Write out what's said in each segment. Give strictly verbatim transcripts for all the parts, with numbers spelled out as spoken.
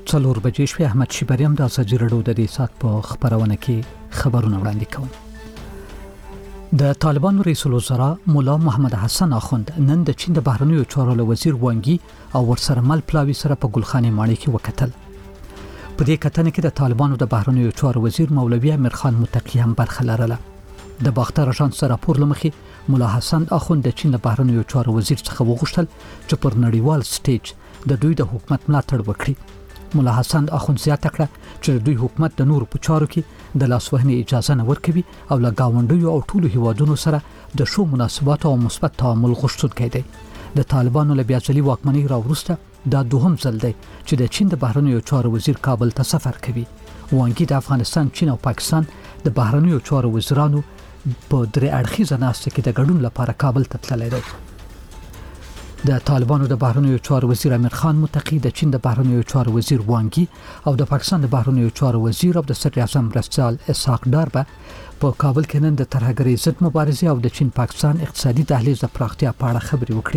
څلور بجې شوې. احمد شیبریم د ازادي راډیو د دې سات په خبرونه کې خبرونه وړاندې کوم. د طالبانو رئیس الوزرا مولا محمد حسن اخوند نن د چین د بهرنیو چارو وزیر وانګي او ورسره مل پلاوی سره په ګلخانه ماڼۍ کې وکتل. په دې کتنه کې د طالبانو د بهرنیو چارو وزیر مولوی امیر خان متقی هم برخه لرله. د باختر اژانس راپور لمخې مولا حسن اخوند د چین د بهرنیو چارو وزیر څخه وغوښتل چې پر نړیوال سټیج د دوی د حکومت ملاتړ وکړي. مولا حسن اخوند زیاته کړه چې دوی حکومت د نورو په چارو کې د لاسوهنې اجازه نه ورکوي او له گاونډیو او ټولو هیوادونو سره د شو مناسبات او مثبت تعامل غوښتونکی دی. د طالبانو له بیا ځلي واکمنۍ راوروسته دا دوهم ځل دی چې د چین د بهرنیو چارو وزیر کابل ته سفر کوي. وانګي د افغانستان، چین او پاکستان د بهرنیو چارو وزیرانو په درې اړخیزه ناسته کې د ګډون لپاره کابل ته تللی دی. د طالبانو د بهرنیو چارو وزیر امیر خان متقی، د چین د بهرنیو چارو وزیر وانګي او د پاکستان د بهرنیو چارو وزیر او د صدر اعظم مرستیال اسحاق ډار به په کابل کې نن د ترهګرۍ ضد مبارزې او د چین پاکستان اقتصادي دهلیز د پراختیا په اړه خبرې وکړي.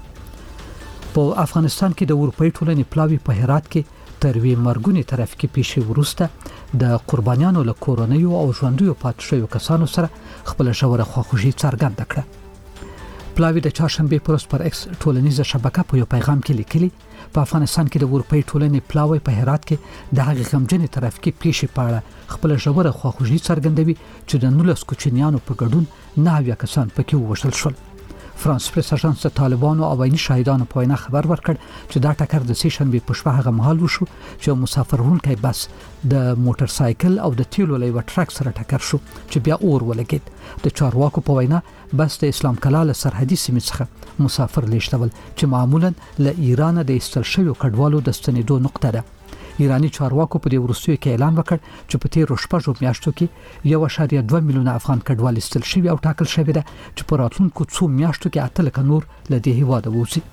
په افغانستان کې د اروپאי ټولنې پلاوی په هرات کې تر وی مرګونی ترافیکي پیښې وروسته د قربانیانو له کورنیو او ژوندیو پاتې شویو کسانو سره خپل ژوره خواخوږي څرګنده کړه. پلاوی د چهارشنبه پروس پر ایکس ټولنیزه شبکه په یو پیغام کې لیکلي په افغانستان کې د اروپאי ټولنې پلاوی په هرات کې د هغې غمجنې ترافیکي پیښې په اړه خپل ژوره خواخوږي څرګندوي چې د نولس کوچنیانو په ګډون نه اویا کسان پکې ووژل شول. فرانس پریس اژانس د طالبانو او عیني شاهدانو په وینا خبر ورکړ چې دا ټکر د سې شنبه په شپه هغه مهال وشو چې مسافر وړونکی بس د موټر سایکل او د تیلو له یو ټرک سره ټکر شو چې بیا اور ولګید. د چارواکو په وینا بس د اسلام کلا له سرحدي سیمې څخه مسافر لیږدول چې معمولا له ایران د ایستل شویو کډوالو د ستنېدو نقطه ده. ایرانی چارواکو په دې وروستیو کې اعلان وکړ چې په تیرو شپږو میاشتو کې یو اعشاریه دوه میلیونه افغان کډوال ایستل شوي او ټاکل شوی ده چې په راتلونکو څو میاشتو کې اته لکه نور له دې هیواده ووځي.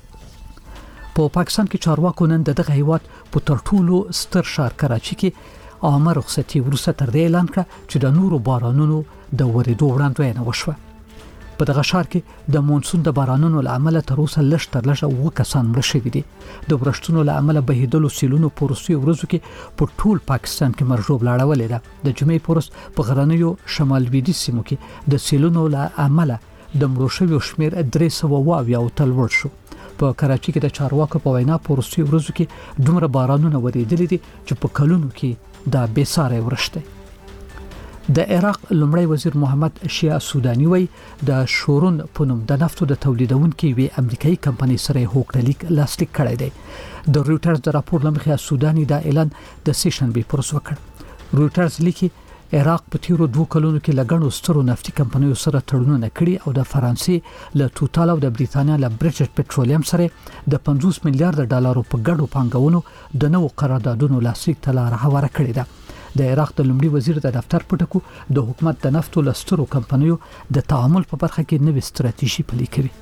په پاکستان کې چارواکو نن دغه هیواد په تر ټولو ستر ښار کراچي کې عامه رخصتي وروسته تر دې اعلان کړ چې د نورو بارانونو د ورېدو وړاندوینه وشوه. په دغه ښار کې د مونسون د بارانونو له امله تر اوسه لږ تر لږه اووه کسان مړه شوي دي. د ورښتونو له امله بهیدلو سیلونو په وروستیو ورځو کې په ټول پاکستان کې مرجو بلاړولې ده. د جمعې په ورځ په غرنیو شمال لویدیځ سیمو کې د سیلونو له امله د مړو شویو شمېر درې سوه اووه اویا ته لوړ شو. په کراچي کې د چارواکو په وینا په وروستیو ورځو کې دومره بارانونه ورېدلي دي چې په کلونو کې دا بېساری ورښت دی. د عراق لومړی وزیر محمد شیعه سودانی وی د شورون په نوم د نفتو د تولیدونکو وی امریکایي کمپنۍ سره هوکړلیک لاسلیک کړی دی. د رویټرز د راپور لمخې سودانی دا اعلان د سې شنبه پروس وکړ. رویټرز لیکي عراق په تیرو دوه کلونو کې لګڼو سترو نفتي کمپنیو سره تړونونه کړي او د فرانسې له توتال او د بریتانیا له برټش پټرولیم سره د پنځوس میلیارډ ډالرو په ګډو پانګونو د نوو قراردادونو لاسلیک ته لار هواره کړې ده. د عراق د لومړي وزیر د دفتر پټکو د حکومت د نفتو لسترو کمپنیو د تعامل په برخه کې نوې ستراتیژي پلي کوي.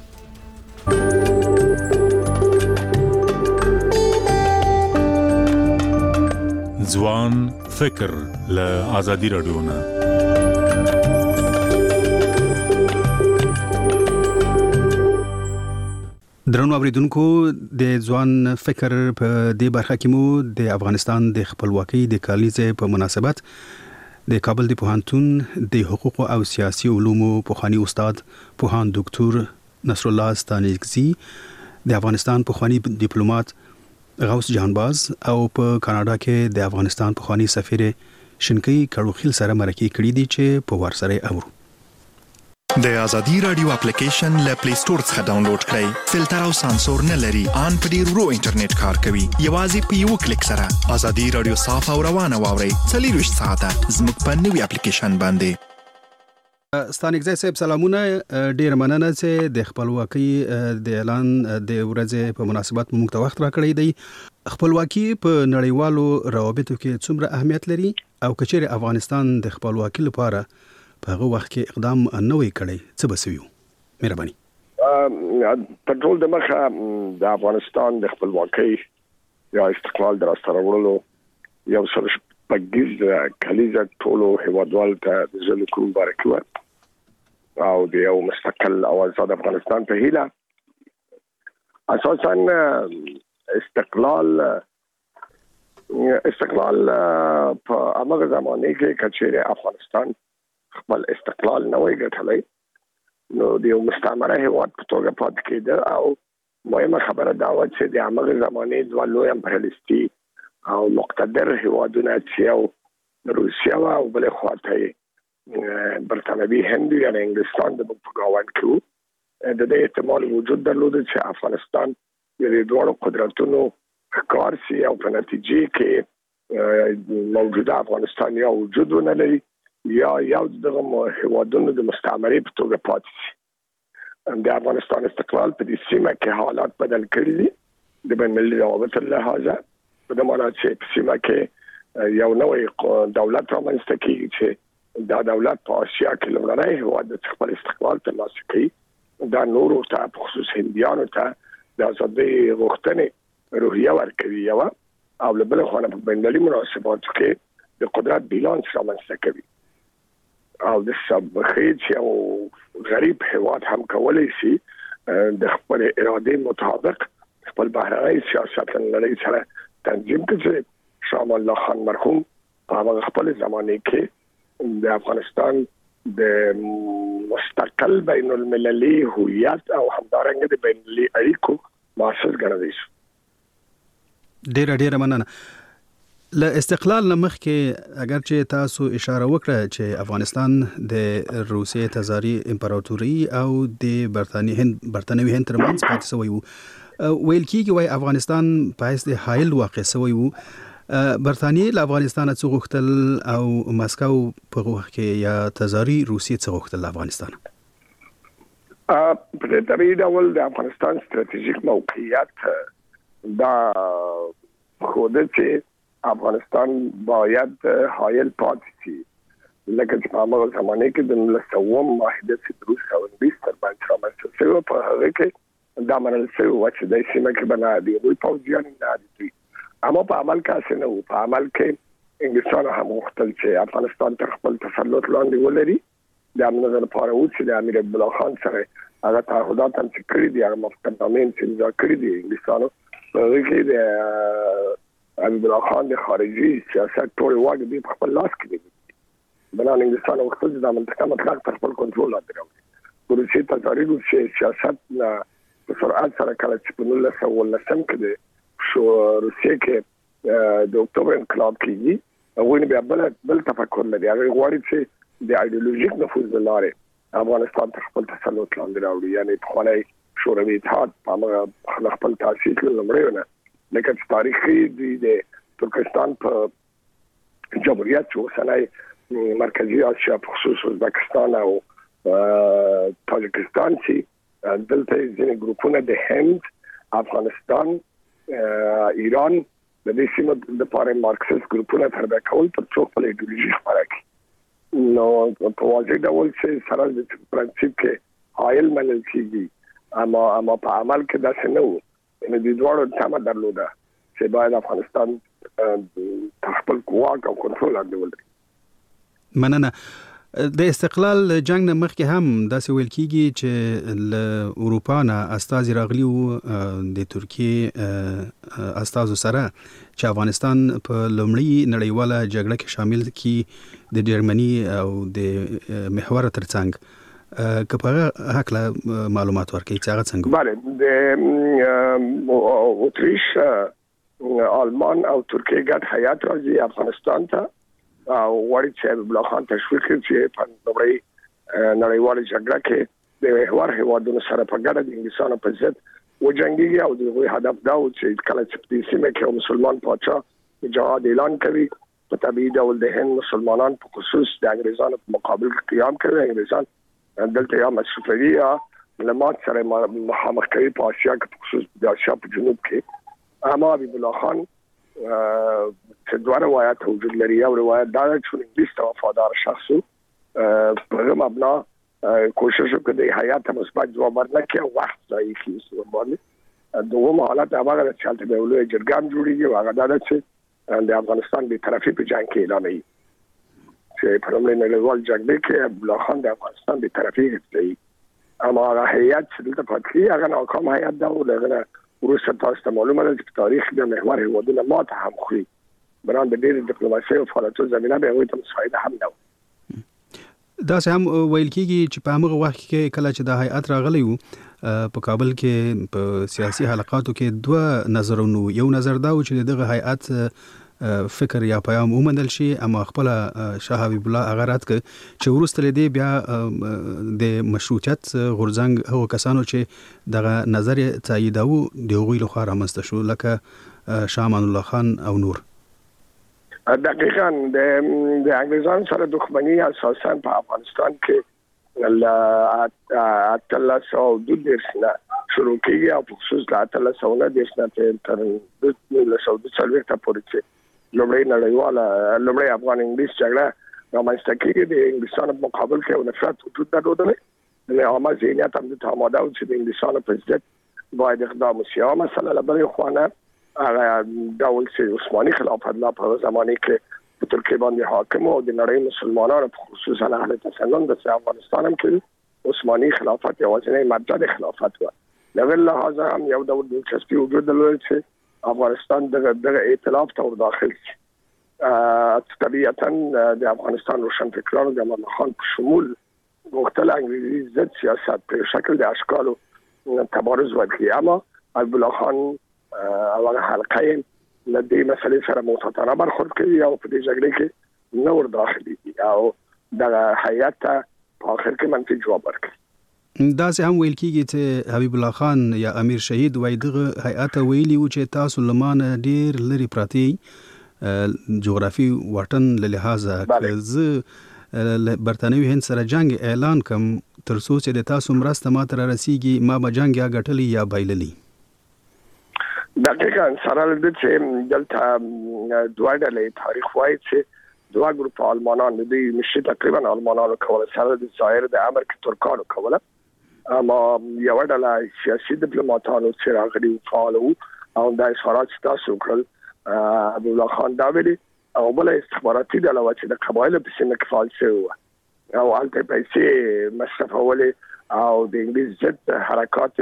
ځوان فکر له ازادي راډیو نه درنو اوریدونکو د ځوان فکر په دې برخه کې مو د افغانستان د خپلواکۍ د کالیزې په مناسبت د کابل د پوهنتون د حقوق او سیاسي علومو پوهانی استاد پوهان ډاکټر نصر الله ستانکزی، د افغانستان پوهانی ډیپلوماټ غوث جهانباز او په کاناډا کې د افغانستان پوهانی سفیر شنکی کړوخیل سره مرکه کړې دي چې په ورسره اورو. د ازادي رادیو اپلیکیشن له پلی سٹور څخه ډاونلوډ کړئ. فلټر او سانسور نه لري، ان په ډیر ورو انټرنیټ کار کوي. یوازې په یو کلیک سره ازادي رادیو صاف او روانه واورئ. څلورویشت ساعته زموږ په نوې اپلیکیشن باندې. ستانکزی صاحب سلامونه، ډیر مننه چې د خپلواکۍ د اعلان د ورځې په مناسبت موږ ته وخت راکړی دی. خپلواکي په نړیوالو روابطو کې څومره اهمیت لري او کچېرې افغانستان د خپلواکۍ لپاره په هغه وخت کې اقدام نه وی کړی څه بسوي؟ مهرباني. پټرول د مخه د افغانستان د خپلواکۍ یا استقلال دراسته راوړلو یو سر پګیز کلیزه ټولو هیوادوالو ته زل کوم بارکو او د یو مستقل او آزاد افغانستان په هیله اساساً استقلال استقلال په هغه زمانه کې کچېره افغانستان خپل استقلال نه وی ګټلای نو د مستعمره هیواد په توګه پات کېده او مهمه خبره دا و چې د هغه زمانه د لوی امپریالیستي او مقتدر هیوادونه چې روسیا او بل خواته برتانوي هند یا انګلستان د په گاوند کې د دې احتمال وجود درلود چې افغانستان د دوه قدرتونو کار سي او په نتیجه کې موجوده افغانستان یا وجود نه لري یا یو دغه هیوادونو د مستعمره په توګه پاتې شي د افغانستان استقلال په دې سیمه کې حالات بدل کړي دي د بین المللي روابط له لحاظه په دې معنی چې په سیمه کې یو نوې دولت رامنځته کیږي چې دا دولت په آسیا کې لومړی هیواد د خپل استقلال ترلاسه کړي دا نورو ته په خصوص هندیانو ته د ازادۍ غوښتنې روحیه ورکوي یو او له بل خوا په بینالمللي مناسباتو کې د قدرت بیلانس رامنځته کوي او د سبخیج او غریب هیواد هم کولای شي د خپل اراده مطابق خپل بهرنی سیاست لړۍ سره تنظیم کړي شاه الله خان مرحوم په هغه خپل زمانه کې د افغانستان د مستقل بین المللي هویت او همدارنګه د بین المللي اړیکو مؤسس ګڼل شي ډیر ډیر مننه له استقلال نمخ کې اگر چې تاسو اشاره وکړه چې افغانستان د روسیې تزاري امپراتوري او د برتانیې هند برتانوي هند ترمنځ پاتې شوی وو ویل کېږي وايي افغانستان په هیڅ د حایل واقع شوی وو برتانیې له افغانستان څخه غوښتل او مسکو په وخت کې یا تزاري روسیې څخه غوښتل افغانستان په دې طریقه ډول د افغانستان ستراتیژیک موقعیت دا خوده چې افغانستان باید حایل پاتې شي لکه چې په هغه زمانه کې د لسوم معاهده چې روس او انګلیس ترمنځ رامنځته شوه په هغه کې دا منل شوی و چې د سیمه کې بنا دی وي پوځیان نه دي اما په عمل کې څه نه و په عمل کې انګلیسان هم غوښتل چې افغانستان تر خپل تسلط لاندې ولري د امن لپاره و چې د امیر عبدالله خان سره هغه تعهدات هم چې کړی دي هغه مفتنامین چې امضا کړی دي انګلیسانو په کې د امیر عبدالله خان د خارجي سیاست ټول واګ دی په خپل لاس کې دي بنان انګلیسانو وختل د منطقه مطلق تر خپل کنټرول لاندې راوړي روسي تزاري روسي سیاست نه په سرعت سره کله چې په نولس سوه ولسم کې شو روسي کې د اکتوبر انقلاب کېږي هغوی بیا بل بل تفکر لري هغه غواړي چې د ایډیولوژیک نفوذ لاره افغانستان تر خپل تسلط لاندې راوړي یعنی په خلای شوروي اتحاد په خپل تاسیس لمړی نه لکه چې تاریخي د ترکستان په جمهوریت چې اوسنۍ مرکزی آسیا په خصوص ازبکستان او تاجکستان چې دلته ځینې ګروپونه د هند افغانستان ایران د دې سیمو د لپاره مارکسیست ګروپونه تربیه کول تر څو خپل ایډیولوژي خپاره کړي نو په واضح ډول چې سره د پرنسيپ کې حایل منل کېږي اما اما په عمل کې دا څه نه وو ان د دوړو تمه درلوده چې باید افغانستان خپل قوت او کنټرول لاندې ولري مننه د استقلال جنگ نه مخکې هم داسې ویل کېږي چې له اروپا نه استازي راغلي وو د ترکیې استازو سره چې افغانستان په لومړی نړیواله جګړه کې شامل کی د جرمني او د محور ترڅنګ که په هکله معلومات ورکړي چې هغه څنګه بله د اتریش آلمان او ترکیه ګډ هیات راځي افغانستان ته او وړي چې عبدالله خان تشویق کړي چې په نړۍ نړیواله جګړه کې د محور هیوادونو سره په ګډه د انګلیسانو په ضد وجنګيږي او د دوی هدف دا و چې کله چې په سیمه کې مسلمان پاچا جهاد اعلان کوي په طبيعي ډول د هند مسلمانان په خصوص د انګلیسانو په مقابل کې قیام کوي انګلیسان دلته یا مشروطیه یا ملمات سره مخامخ کوي په آسیا کې په خصوص د آسیا په جنوب کې اما عبدالله خان چې دوه روایت وجود لري او روایت دا چې انګلیس ته وفادار شخص په هغه مبنا کوشش وکړي حیات مثبت جواب ورنکړي وخت ځای کې باندې دوه حالت هغه چې چلته به ولې جرګام جوړیږي هغه دا چې د افغانستان به طرفي په جنگ کې اعلان وي چې په لومړي نړیوال جګړه کې عبدالله خان د افغانستان به طرفي کوي اما هغه هیات چې دلته پاتې هغه ناکام هیات دا و دغه ورسره تاسو ته معلومه ده چې تاریخ د محور هیوادونو ماته هم خوري بران د ډېر ډیپلوماسي او فعالیتونو زمينه به وي ته مساعده هم نه دا هم ویل کیږي چې په هغه وخت کې کله چې د هیئت راغلی وو په کابل کې په سیاسي حلقاتو کې دوه نظرونه یو نظر دا و چې دغه هیئت فکر یا پیغام ومنل شي اما خپل شاه حبیب الله هغه رات ک چې ورسته لدی بیا د مشروطیت غورځنګ هغه کسانو چې دغه نظر تاییداو د غوی له خوا رامنځته شو لکه شاه امان الله خان او نور دقیقاً د د انګریزانو سره دښمنی اساساً په افغانستان کې ل اتلس او د درسنه شروع کیږي او په خصوص د اتلس او د درسنه تر د له سعودي سلويخته پورې چې لومړی نړیواله لومړی افغان انګلیس جګړه رامنځته کیږي د انګلیسانو په مقابل کې یو نفرت وجود درلودل نه عامه ذهنیت هم د آماده و چې د انګلیسانو پر ضد باید اقدام وشي او مثلا لبرې خوانه هغه ډول چې عثماني خلافت لا په زمانه کې په ترکیه باندې حاکم او د نړۍ مسلمانانو په خصوص اهل تسنن د افغانستان هم کې عثماني خلافت یوازینی مبدا د خلافت و لغیر لحاظ هم یو ډول دلچسپي وجود درلود چې افغانستان دغه دغه ائتلاف ته وداخل شي طبيعتاً د افغانستان روشنفکرانو د امان خان په شمول مختل انګریزي ضد سیاست په شکل د اشکالو تبارز ورکړي اما حبیب الله خان هغه حلقه له دې مسلې سره متطابق برخورد کوي او په دې جګړه کې نور داخلي او د حیات په اخر کې منفي جواب ورکړي دا سه هم ویل کیږي چې حبیب الله خان یا امیر شهید وای دغه هیئت ویلي و چې تاسو لمانه ډیر لري پراتی جغرافي وطن له لحاظه ز برتانوي هند سره جنگ اعلان کم تر څو چې د تاسو مرسته ماته رسیږي ما به جنگ یا غټلی یا بایللی دقیقاً سره د چې دلته دوه ډلې تاریخ وایي چې دوه ګروپ آلمانان د مشي تقریبا آلمانانو کوله سره د ظاهر د امر کې ترکانو کوله اما یو ډله سیاسي ډیپلوماټانو چې راغلي فعال وو او د اظهارات تاسو کړل عبد الله خان دا ویلي او بل استخباراتي ډله و چې د قبایلو په سیمه کې فعال شوی او هلته پیسې مصرفولې او د انګلیس ضد حرکات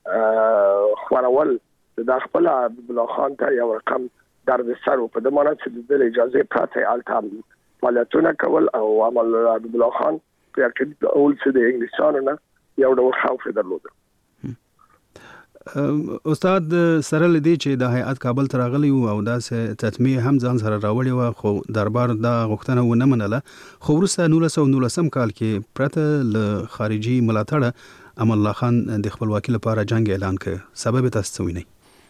خورول د خپل عبد الله خان ته یو رقم درد سر په دمانه چې د اجازه پراته التام فعالیتونه کول او عمل عبد الله خان په کې اول څه د انګلیسانو نه یو ډول خوف درلود استاد سره لدی چې د هیئت کابل ته راغلی او داسې تطمیع هم ځان سره راوړی و خو دربار دا غوښتنه ونه منله خو وروسته نولس سوه نولسم کال کې پرته له خارجي ملاتړ امان الله خان د خپلواکۍ لپاره جنگ اعلان کړ سبب تاسو وینئ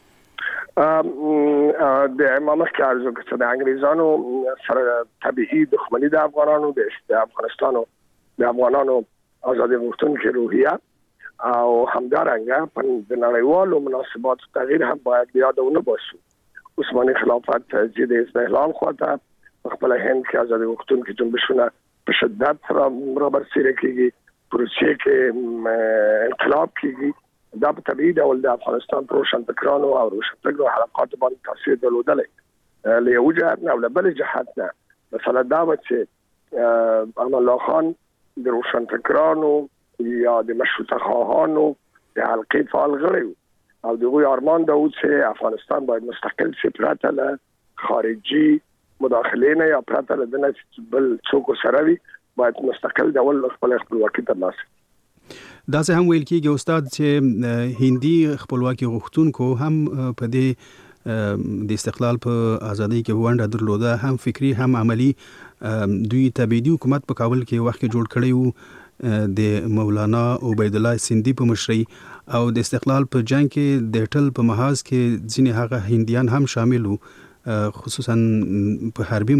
د امامت کې ارزو چې د انګریزانو سره طبيعي دښمنۍ د افغانانو د افغانستان د افغانانو آزادي غوښتونکو روحیه او همدارنګه په نړیوالو مناسباتو تغییر هم باید یادونه باسو عثماني خلافت ضد استحلال خواته خپل هند کې آزادي غوښتونکو جنبشونه په شدت سره برابر کیږي پروسې کې انقلاب کیږي دا په طبيعي ډول د افغانستان روشنفکرانو او روشنفکرو حلقات باندې تاثیر درلودلی له یو جهت نه او له بل جهت نه مثلا دا چې امان الله خان د روشنفکرانو یا د مشروطه خواهانو د حلقې فعال غړي او دغه ارمان دا و چې افغانستان باید مستقل شي پرته له خارجي مداخله نه یا پرته له دنه بل څوک سره وي باید مستقل ډول خپل خپلواکي ترلاسه دا څه هم ویل کېږي استاد چې هندي خپلواکي غوښتونکو هم په دې د استقلال په ازادۍ کې ونډه درلوده هم فکری هم عملی دوی تبعیدي حکومت په کابل کې وخت کې جوړ کړی وو د مولانا عبید الله سیندی په مشرۍ او د استقلال په جنگ کې د ټل په محاذ کې ځینې هغه هندیان هم شامل وو خصوصا په حربي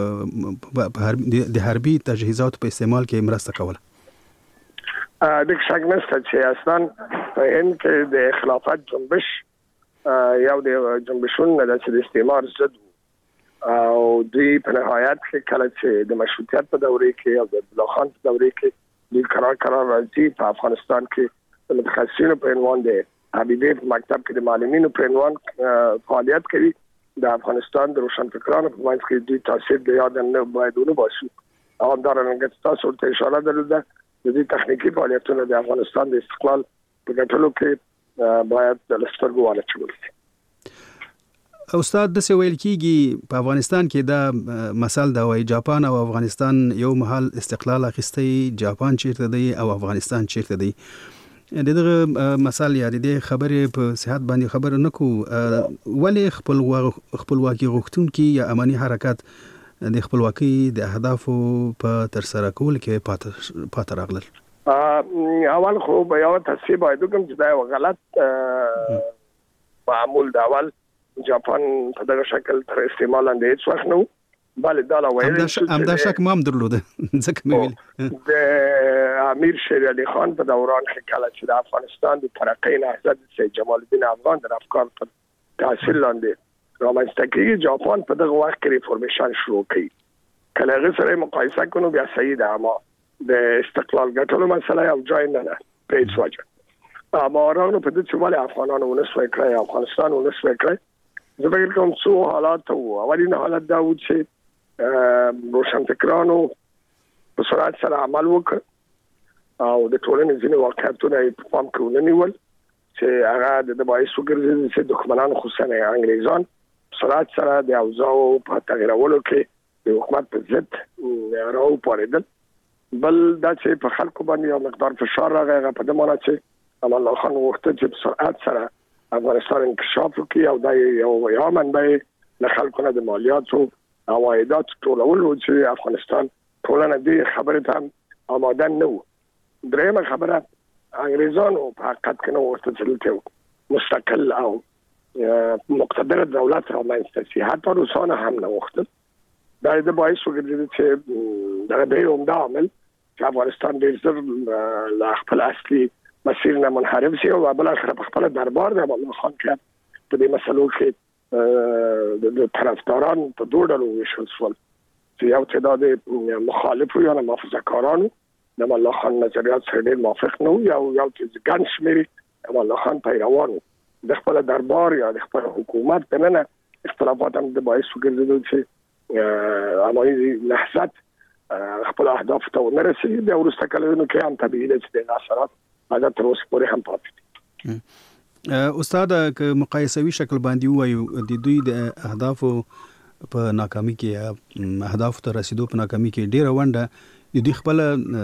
د حربي تجهیزات په استعمال کې مرسته کوله د څنګه چې اصلا په ان کې د خلافت جنبش یو د جنبشونو د استعمار ضد او دوی په نهایت کې کله چې د مشروطیت په دوره کې او د الله خان په دوره کې د قرار قرار راځي په افغانستان کې د متخصصینو په عنوان د حبیبي په مکتب کې د معلمینو په عنوان فعالیت کوي د افغانستان د روشنفکرانو په منځ کې دوی تاثیر د یاد نه باید ونه باسي او همدارنګه تاسو ته اشاره درلوده د دې تخنیکی فعالیتونو د افغانستان د استقلال په ګټلو کې باید د لسترګو والا چول شي استاد د څه ویل کیږي په افغانستان کې دا مثال دا وایي جاپان او افغانستان یو مهال استقلال اخیستی، جاپان چیرته دی او افغانستان چیرته دی. دغه مثال یا د خبرې په صحت باندې خبر نه کو ولې خپل خپلواکي غوښتونکي یا امني حرکت د خپلواکي د اهدافو په تر سره کول کې پاتې راغلل. اول خو به یو تصحیح باید وکړم چې دا یو غلط معمول د اول جاپان په دغه شکل تر استعمال اندې هیڅ وخت نه بل دا لا ویل هم دا شک مام درلوده ځکه مې ویل د امیر شیر علي خان په دوران کې کله چې د افغانستان د ترقۍ نهضت سید جمال الدین افغان د افکار په تاثیر لاندې رامنځته کېږي، جاپان په دغه وخت کې ریفورمیشن شروع کړي. کله هغه سره مقایسه کړو بیا صحیح ده، اما د استقلال ګټلو مسله یو ځای نه ده په هیڅ وجه. اما راغلو په دې چې ولې افغانانو ونسوي کړی، افغانستان ونسوي کړی، زه فکر کوم څو حالات وو. اولین حالت دا و چې روشنفکرانو په سرعت سره عمل وکړ او د ټولنې ځینې واقعیتونه په پام کې ونیول چې هغه د باعث وګرځېدل چې دښمنان خصوصا انګریزان په سرعت سره د اوضاعو په تغیرولو کې د حکومت په ضد راوپارېدل. بل دا چې په خلکو باندې یو مقدار فشار راغی، هغه په دې معنی چې امان الله خان غوښتل چې په سرعت سره افغانستان انکشاف وکړي او دا یو یو منبع له خلکو نه د مالیاتو او عایدات ټولول چې افغانستان ټولنه دې خبره ته آماده نه و. درېمه خبره انګریزانو په حقیقت کې نو ورته چې مستقل او مقتدر دولت رامنځته شي، حتی روسانه هم نه وغوښتل. دا د باعث وګرځېد چې دا به عمده عامل چې افغانستان ډېر زر له خپل اصلي مسیر نه منحرف شي او بل اخر په خپل دربار د الله خان کې په دې مسلو کې د طرفداران په دوه ډلو ویشل شول چې یو تعداد مخالفو یا محافظه‌کارانو د الله خان نظریات سره ډېر موافق نه وو، یا یو چې ګڼ شمېر د الله خان پیروانو د خپل دربار یا د خپل حکومت په نه اختلافات هم د باعث وګرځېدل چې امایي نهضت خپل اهداف ته ورسېږي. د وروسته کلونو کې هم طبیعي ده چې د اثرات هغه تر اوسه پورې هم پاتې دي. استاد که مقایسوي شکل باندې وایو د دوی د اهدافو په ناکامي کې اهداف ته رسیدو په ناکامي کې ډیره ونډه د دوی خپل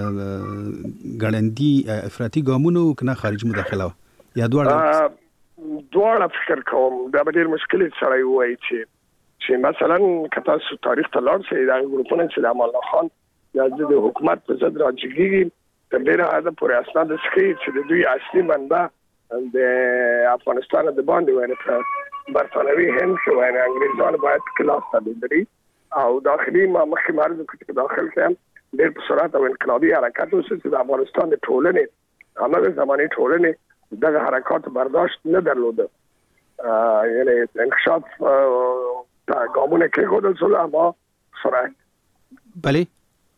ګړندي افراطي ګامونو کنه خارجي مداخله یا دواړه دواړه فکر کوم دا ډېر مشکل سره وایي چې چې مثلا کته سو تاریخ ته لاړ شي دا ګروپونه چې د الله خان یا د حکومت په ضد راځي تر ډیره حد پورې اسناد ښیي چې د دوی اصلي منبع د افغانستان د باندې ورته برتانوي هند کې وایي انګریزان باید کلاس تدبیري او داخلي ما مخکې مرز کې داخل کړم ډېر په سرعت او انقلابي حرکت اوس چې د افغانستان د ټولنې هغه زماني ټولنې دغه حرکات برداشت نه درلوده، یعنی انکشاف تا ګامونه کې خودل سول اما سرعت بله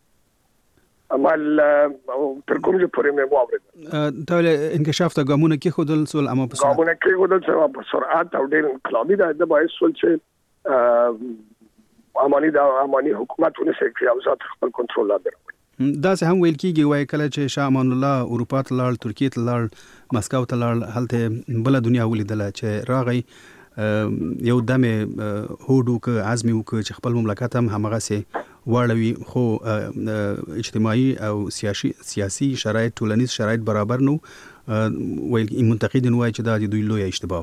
عمل تر کوم چې پورې مې واورېدل ټول انکشاف ته ګامونه کې خودل سول اما په ګامونه کې خودل سول په سرعت او ډېر انقلابي ده د باعث سول چې اماني دا اماني حکومتونه سره او ذات خپل کنټرول لري. دا څه هم ویل کیږي وای کله چې شاه امان الله اروپا ته لاړ، ترکیه ته لاړ، مسکو ته لاړ، هلته بل دنیا ولیدل چې راغی یو دمه هوډو ک عزم وک چې خپل مملکت هم همغه سي واړوي، خو اجتماعي او سیاسي سیاسي شرایط ټولنیز شرایط برابر نو ویل منتقدین وای چې دا د دوی لوی اشتباه.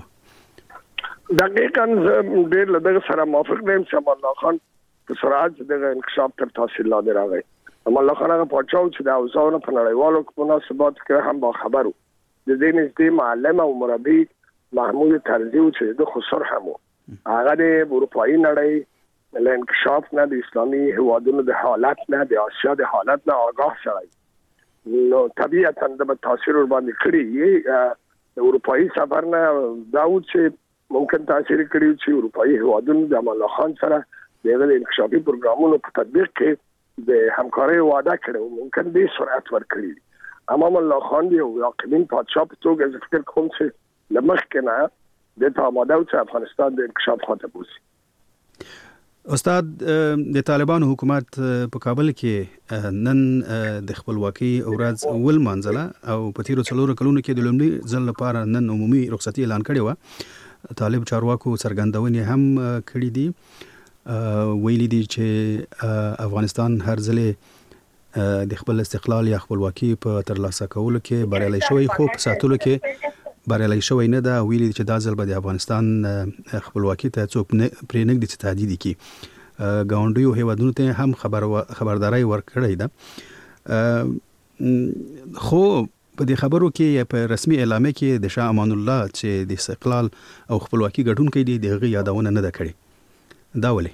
دقیقاً ډېر له دغه سره موافق یم چې امان الله خان په سرعت دغه انکشاف تر تحصیل لاندې راغی. امان الله خان هغه پاچاو چې د اوضاعو په نړیوالو مناسبات کې هم باخبر و. د دې نږدې معلم او مربي محمود طرزي و چې د خسر هم و. هغه د اروپایي نړۍ له انکشاف نه د اسلامي هیوادونو د حالت نه د آسیا د حالت نه آگاه شوی. نو طبیعتاً د تاثیر ور باندې کړی د اروپایي سفر نه دا و چې ممکن تاثیر کړی چې اروپایي هیوادونو د امان الله خان سره دغه انکشافي پروګرامونو په تطبیق کې د همکارۍ وعده کړو، ممکن دې سرعت ورکړي. اما امان الله خان دی او یقین پادشاه په توګه فکر کوم چې لمخکې نه د آماده او چې افغانستان د انکشاف خاطر بوزي. استاد د طالبانو حکومت په کابل کې نن د خپلواکۍ ورځ ول منځله او په تیرو څلورو کلونو کې د لومړي ځل لپاره نن عمومي رخصتي اعلان کړې و. طالب چارواکو څرګندونې هم کړې دي. ویلي دي چې افغانستان هر ځلې د خپل استقلال یا خپلواکي په ترلاسه کولو کې بریالي شوی، خو په ساتلو کې بریالي شوی نه ده. ویلي دي چې دا ځل به د افغانستان خپلواکي ته څوک پرې نږدې چې تهدید کړي. ګاونډیو هیوادونو ته هم خبر خبرداري ورکړې ده، خو په دې خبرو کې په رسمي اعلامیه کې د شاه امان الله چې د استقلال او خپلواکي ګډونکي دي دغه یادونه نه ده کړې. دا ولې؟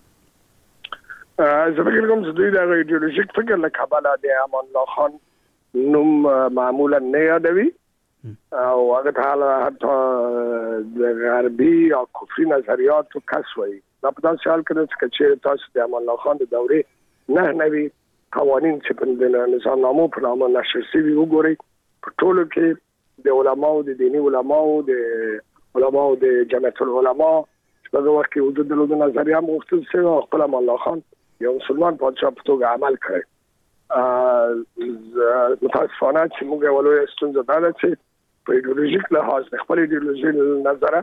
زه فکر کوم چې دوی د ایډیولوژیک فکر له کبله د امان الله خان نوم معمولا نه یادوي او هغه ته حتی د غربي یا کفري نظریاتو کس وایي. دا په داسې حال کې چې تاسو د امان الله خان د دورې نه نوي قوانین چې په نظامنامو په نامه نشر شوي وګورئ، په ټولو کې د علماو، د دینی علماو، د علماو د جمعیت العلماء په دغه وخت کې وجود درلود نظریه مختلف شوی او خپل امان الله خان یو مسلمان پادشاه په توګه عمل کړی. متاسفانه چې موږ ولوي ستونزه دا ده چې په ایډیولوژیک لحاظ د خپل ایډیولوژي نظر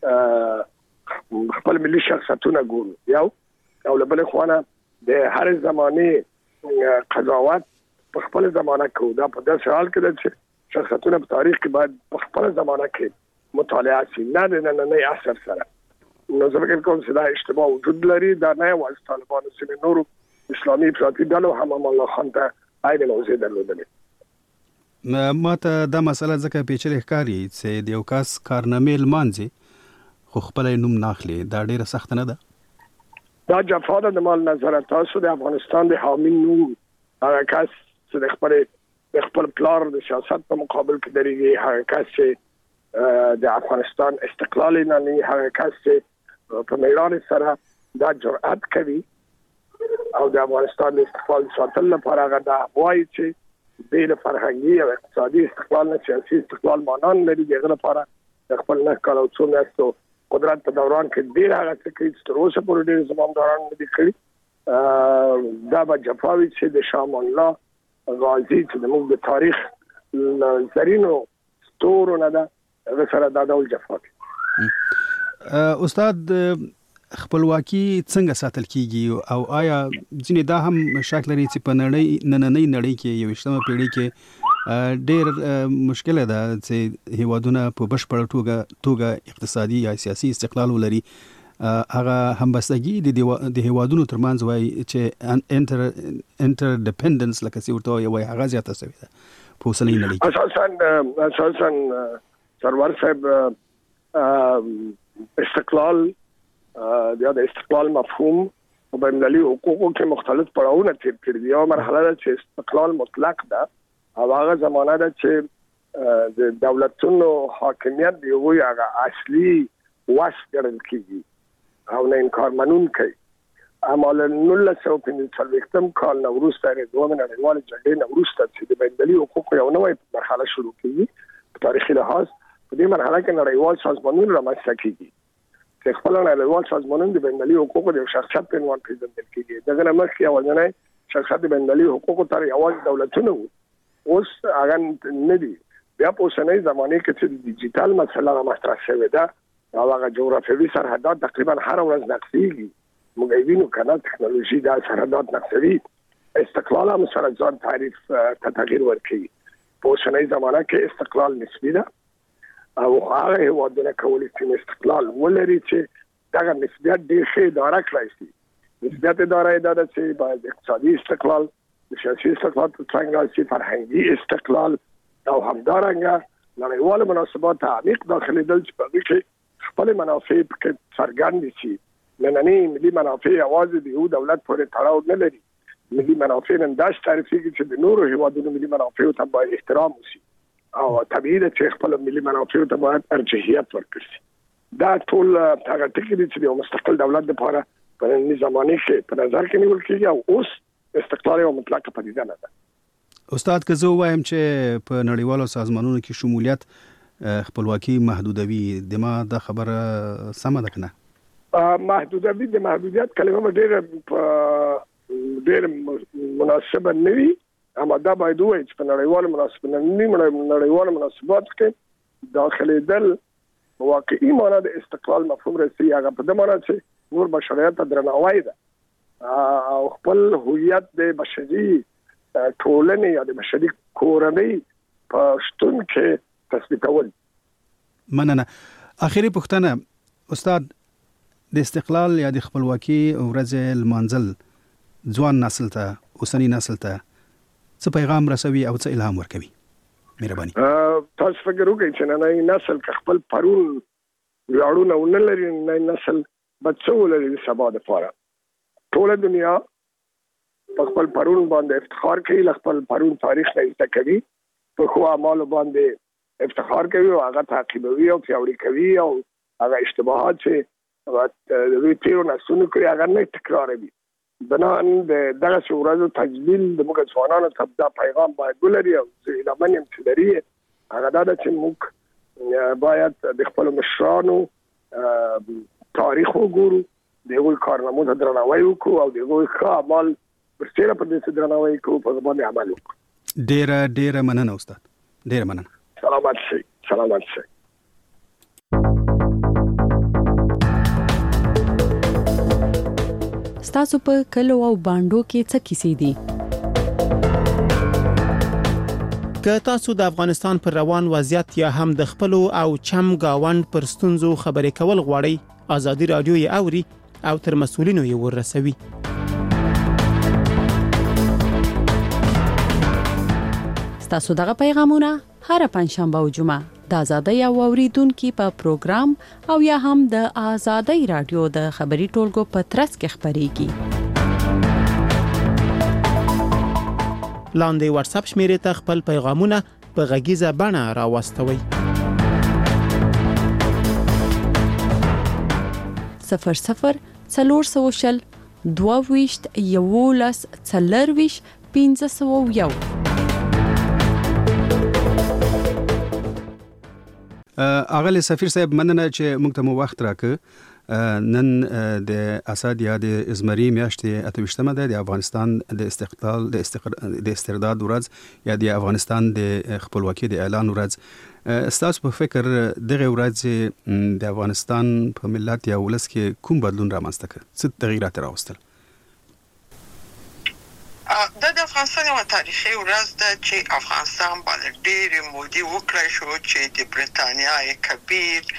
خپل ملي شخصیتونه ګورو، یو او له بل خوانه د هر زمانه قضاوت په خپل زمانه کې دا په داسې حال کې ده چې شخصیتونه په تاریخ کې باید په خپل زمانه کې مطالعه شي، نه نه نه نه اثر سره. نو زه فکر کوم چې دا اشتباه وجود لري. دا نه یوازې طالبانو چې نورو اسلامي افراطي ډلو هم امان الله خان ته عین موضوع درلودلې. ما ته دا مسله ځکه پیچلې ښکاري چې د یو کس کارنامې لمانځي خو خپل نوم نه اخلي، دا ډیره سخت نه ده؟ دا جفا ده د مال نظر. تاسو د افغانستان د حامی نوم هغه کس چې د خپل د خپل پلار د سیاست په مقابل کې درېږي، هغه کس چې د افغانستان استقلال نه لري، هغه کس چې په میدان سره دا جرأت کوي او د افغانستان د استقلال ساتل لپاره هغه دا وایي چې د فرهنګي او اقتصادي استقلال نه سیاسي استقلال معنا لري. دغه لپاره د خپل نه کال او څو میاشتو قدرت په دوران کې ډیر هغه څه کوي چې تر اوسه پورې ډیر زمامداران نه دي کړي. دا به جفاوي چې د شاه امان الله غازي چې موږ د تاریخ زرینو ستورو نه ده هغه سره دا ډول جفاوي. استاد خپلواکي څنګه ساتل کیږي او آیا ځینې دا هم شک لري چې په نړۍ نننۍ نړۍ کې یو ویشتمه پیړۍ کې ډېر مشکله ده چې هیوادونه په بشپړ توګه توګه اقتصادي یا سیاسي استقلال ولري؟ هغه همبستګي د هیوادونو ترمنځ وایي چې انټر انټر ډیپندنس لکه څه ورته وایي هغه زیاته شوې ده په اوسنۍ نړۍ کې. اساساً اساساً سرور صاحب استقلال یا د استقلال مفهوم په بین‌المللي حقوقو کې مختلف پړاوونه تیر کړي دي. یو مرحله ده چې استقلال مطلق ده او هغه زمانه ده چې د دولتونو حاکمیت دی وی هغه اصلي واس ګڼل کیږي او نه انکار منونکی. اما له نولس سوه پنځه څلوېښتم کال نه وروسته د دویمې نړیوالې جګړې نه وروسته چې د بین‌المللي حقوقو یو نوې مرحله شروع کیږي په تاریخي لحاظ، په دې مرحله کې نړیوال سازمانونه رامنځته کیږي چې خپل نړیوال سازمانونه د بین‌المللي حقوقو د شخصیت په عنوان پیژندل کیږي. دغه نه مخکې اولنۍ شخصیت د بین‌المللي حقوقو تر یوازې دولتونه وو، اوس هغه نه دي. بیا په اوسنۍ زمانه کې چې ډیجیټل مسله مطرح شوې ده او هغه جغرافیوي سرحدات تقریبا هر ورځ نقصېږي، موږ وینو کنه ټکنالوژي دا سرحدات نقصوي، استقلال هم سره ځان تعریف ته تغییر ورکوي. په اوسنۍ زمانه کې استقلال نسبي ده او هغه هیوادونه کولی چې استقلال ولري چې دا نسبیت ډېر ښه اداره کړی شي. نسبیت اداره اداره چې باید اقتصادي استقلال، سیاسي استقلال څنګه راشي، فرهنګي استقلال او همدارنګه نړیوال مناسبات عمیق داخليدل چې په دې کې خپل منافع په څرګند شي. نننی ملي منافع یوازې د یو دولت پورې تړاو نه لري. ملي منافع نن داس تعریفېږي چې د نورو هیوادونو ملي منافع ته باید احترام وشي او طبیعي ده چې خپل ملي منافع ته باید ارجحیت ورکړي. دا ټول هغه ټکي دي چې یو مستقل دولت لپاره په نړۍ زمانه کې په نظر کې نیول کېږي او اوس استقلال او مطلق پدیده نه ده. استاد که زه وایم چې په نړیوالو سازمانونو کې شمولیت خپلواکي محدودوي، دما دا خبره سمه ده کنه؟ محدودوي د محدودیت کلمه ډېر ډېر مناسبه نه وي، اما دا باید وایي چې په نړیوالو مناسباتو نړیوالو مناسباتو کې داخليدل واقعي معنا د استقلال مفهوم رسي هغه په دې معنی چې نور بشریت درناوی ده او خپل هویت د بشري ټولنې یا د بشري کورنۍ په شتون کې تثبیتول. مننه. اخیری پوښتنه استاد، د استقلال یا د خپلواکي ورځ المنزل ځوان نسل ته اوسنی نسل ته څه پیغام رسوي او څه الهام ورکوي؟ مهرباني. تاسو فکر وکړئ چې نن نسل خپل پرون ویاړونه ونلري، نن نسل بچو لري د سبا لپاره. ټول دنیا په خپل پرون باندې افتخار کوي، خپل پرون تاریخ نه زده کوي، په خو اعمال باندې افتخار کوي او هغه تعقیبوي او پیاوړي کوي او هغه اشتباهات چې د دوی تیرو نسلونو کوي هغه نه تکراروي. بنان د دغه ورځو تجلیل د موږ ځوانانو ته دا پیغام باید ولري او زه لمن يم چې لري هغه دا چې موږ باید د خپل مشرانو تاریخ وګورو، دغه کارنامو ته درناوی وکړو او دغه ښه اعمال ورسره په دې درناوی وکړو، په باندې عمل وکړو. ډیره ډیره مننه استاد، ډیره مننه. سلامات شئ. سلامات شئ. ستاسو په کلو او باندو کې څه کیسې دي؟ که تاسو د افغانستان پر روان وضعیت یا هم د خپل او چم گاوند پر ستونزو خبرې کول غواړئ، آزادي رادیو یې اوري او تر مسؤلینو یې ورسوي. ستاسو دغه پیغامونه هر پنځشنبه او جمعه د آزادۍ او اوریدونکو په پروګرام او یا هم د آزادۍ رادیو د خبري ټولګو په ترڅ کې خبريږي. لاندې واتس اپ شمیرې ته خپل پیغامونه په غږیزه بڼه راوستوي. صفر صفر څلور سوشل دوه ویشت یولس څلرویش پنځه سوه یو. اغلی سفیر صاحب مننه چې موږ ته مو وخت راکړ. نن د اسد یا د ازمري میاشتې اتوشتمه ده د افغانستان د استقلال د استقر... د استرداد ورځ یا د افغانستان د خپلواکۍ د اعلان ورځ. ستاسو په فکر دغه ورځ د افغانستان په ملت یا ولس کې کوم بدلون رامنځته کړ؟ څه تغیرات راوستل؟ دا د افغانستان یو تاریخي ورځ ده چې افغانستان باندې ډېر مودي وکړای شو چې د برتانیا کبیر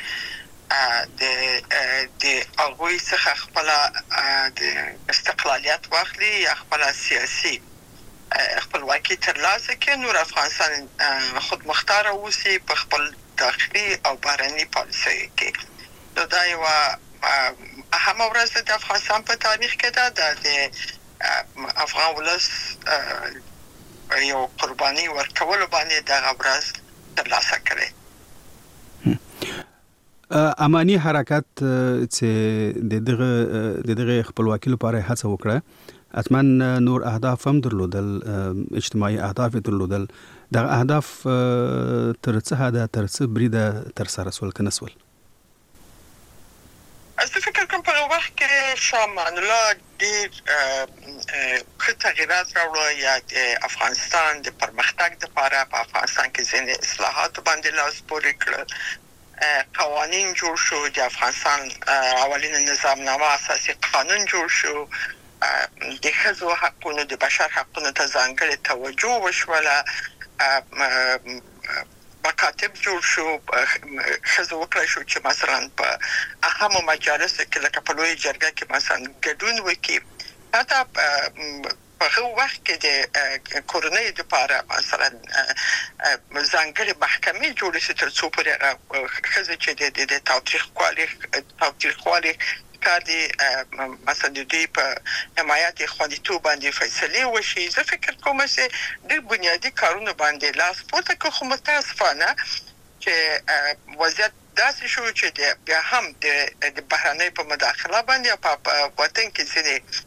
د د هغوی څخه خپل د استقلالیت واخلي یا خپل سیاسي خپلواکي ترلاسه کړي. نور افغانستان خود مختار اوسي په خپل داخلي او بهرني پالیسۍ کې. دا یو اهم ورځ د افغانستان په تاریخ کې ده. د افغان ولس یو قرباني ورکول باندې د غبرز ترلاسه کړي. امانی حرکت چې د دغه د دغه خپلواکۍ لپاره هڅه وکړه، اتمن نور اهداف هم درلودل، اجتماعي اهداف درلودل. دغه اهداف تر څه حد تر څه بریده تر سره رسول کنسول؟ زه فکر کوم په وخت کې شامان الله ډېر ښه تغییرات راوړل یا د افغانستان د پرمختګ لپاره په افغانستان کې ځینې اصلاحات باندې لاس پورې کړل. قوانین جوړ شو، د افغانستان اولین نظامنامه اساسي قانون جوړ شو، د ښځو حقونو د بشر حقونو ته ځانګړې توجه وشوله، مکاتب جوړ شو، ښځو وکړای شو چې مثلا په اهمو مجالسو کې لکه په لوی جرګه کې مثلا ګډون وکړي. حتی په هغه وخت کې د کورنۍ لپاره مثلا ځانګړې محکمې جوړې شوې تر څو پورې ښځې چې د تاوتریخوالي تاوتریخوالي کار دي مثلا د دې په حمایت خوندیتوب باندې فیصله وشي. زه فکر کوم چې د بنیادی کارونه باندې لاس پورته کوي، خو متاسفانه چې وضعیت داسې شو چې بیا هم د بهرنۍ په مداخله باندې په وطن کې ځینې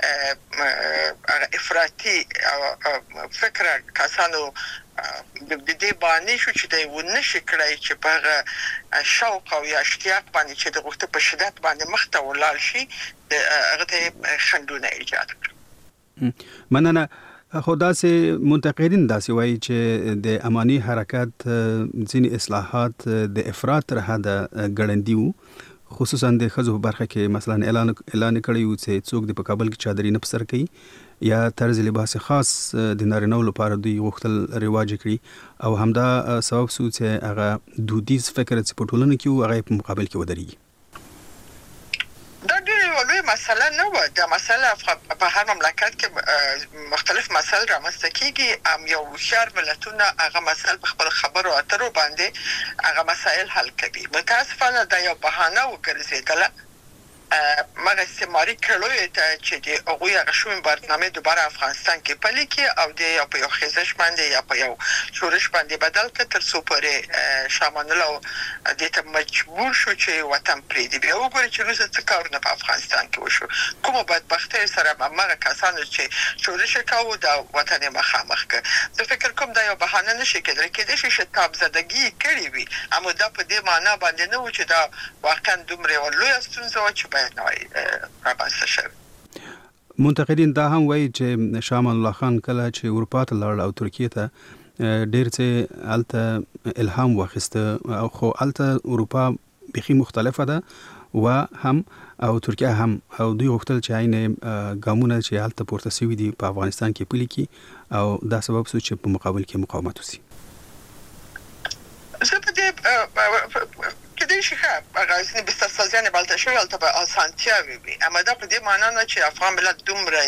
افراطي فکر کسانو د دې باندې شو چې دوی ونشي کړای چې په شوق او یا اشتیاق باندې چې د غوښته په شدت باندې مخ ته ولاړ شي، هغه ته خنډونه ایجاد کړي. مننه. خو داسې منتقدین داسې وایي چې د امانی حرکت ځینې اصلاحات د افراط تر حده ګړندي وو، خصوصا د ښځو په برخه کې مثلا اعلان اعلان کړی وو چې څوک د په کابل کې چادري نه پر سر کوي یا طرز لباس خاص د نارینه‌و لپاره دوی غوښتل رواج کړي او همدا سبب سو چې هغه دودیز فکر چې په ټولنه کې وو هغه په مقابل کې ودرېږي. دا ډېر لوی مسله نه و. دا مسله په هر مملکت کې مختلف مسایل رامنځته کیږي. ام یو هوښیار ملتونه هغه مسایل په خپل خبرو اترو باندې هغه مسایل حل کوي. متاسفانه دا یو بهانه وګرځیدله مګر استعماري کړلو ته چې د هغوی هغه شوم برنامه دوباره افغانستان کې پلي کې او د یو په یو خیزش باندې یا په یو شورش باندې بدل کړ تر څو پورې شامان الله د ته مجبور شو چې وطن پریږدي. بیا وګورئ چې روسه څه کارونه په افغانستان کې وشو، کومه بدبختۍ سره هغه کسانو چې شورش کاوه د وطن مخامخ کړ. زه فکر کوم دا یو بهانه نشي کېدای کېدای شي شتاب زدگی کړی وي، اما دا په دې معنی باندې نه و چې دا واقعا دومره لوی ستونزه و چې منتقدین دا هم وایي چې شامان الله خان کله چې اروپا ته لاړ او ترکیه ته ډېر څه الته الهام واخیسته او خو الته اروپا بخي مختلفه ده و هم او ترکیه هم او دوی غوښتل چې عین ګامونه چې الته پورته شوي دي په افغانستان کې پلي کړي او دا سبب سو چې په مقابل کې مقاومت وشي. زه په دې کدی شي غاښنی بستسازیان بالته شو البته به اسانتیا وي، اما دا په دې معنی نه چې افغان ملت دومره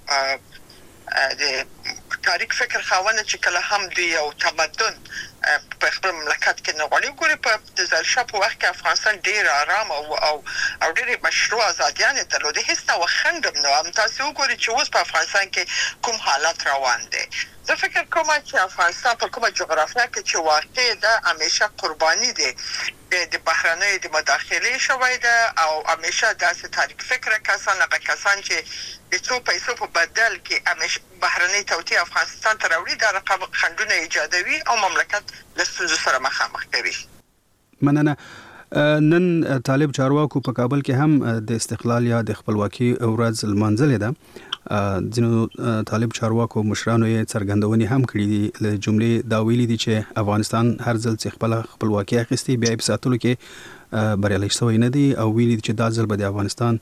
یو د تاریخ فکر خاونه چې کله هم دی یو تمدن په خپل مملکت کې نه غواړي. ګوري په د ځل په وخت کې افغانستان ډیر آرام او او او ډیر مشروع ازادیان درلوده، هیڅ نو خندم نو هم تاسو وګورئ چې اوس په افغانستان کې کوم حالات روان دي. زه فکر کوم چې افغانستان په کومه جغرافیه کې چې واقع ده همیشه قرباني دي د بهرنۍ د مداخله شوی ده او همیشه داسې تاریخ فکر کسان هغه کسان چې د څو پیسو په بدل کې همیشه بهرنۍ توطئه افغانستان ته راوړي دا رقم خندونه ایجادوي او مملکت له ستونزو سره مخامخ کوي. مننه. نن طالب چارواکو په کابل کې هم د استقلال یا د خپلواکي ورځ لمانځلې ده. ځینو طالب چارواکو مشرانو یې څرګندونې هم کړې دي، له جملې دا ویلي دي چې افغانستان هر ځل چې خپل خپلواکي اخیستي بیا په ساتلو کې بریالي شوی نه دي او ویلي دي چې دا ځل به د افغانستان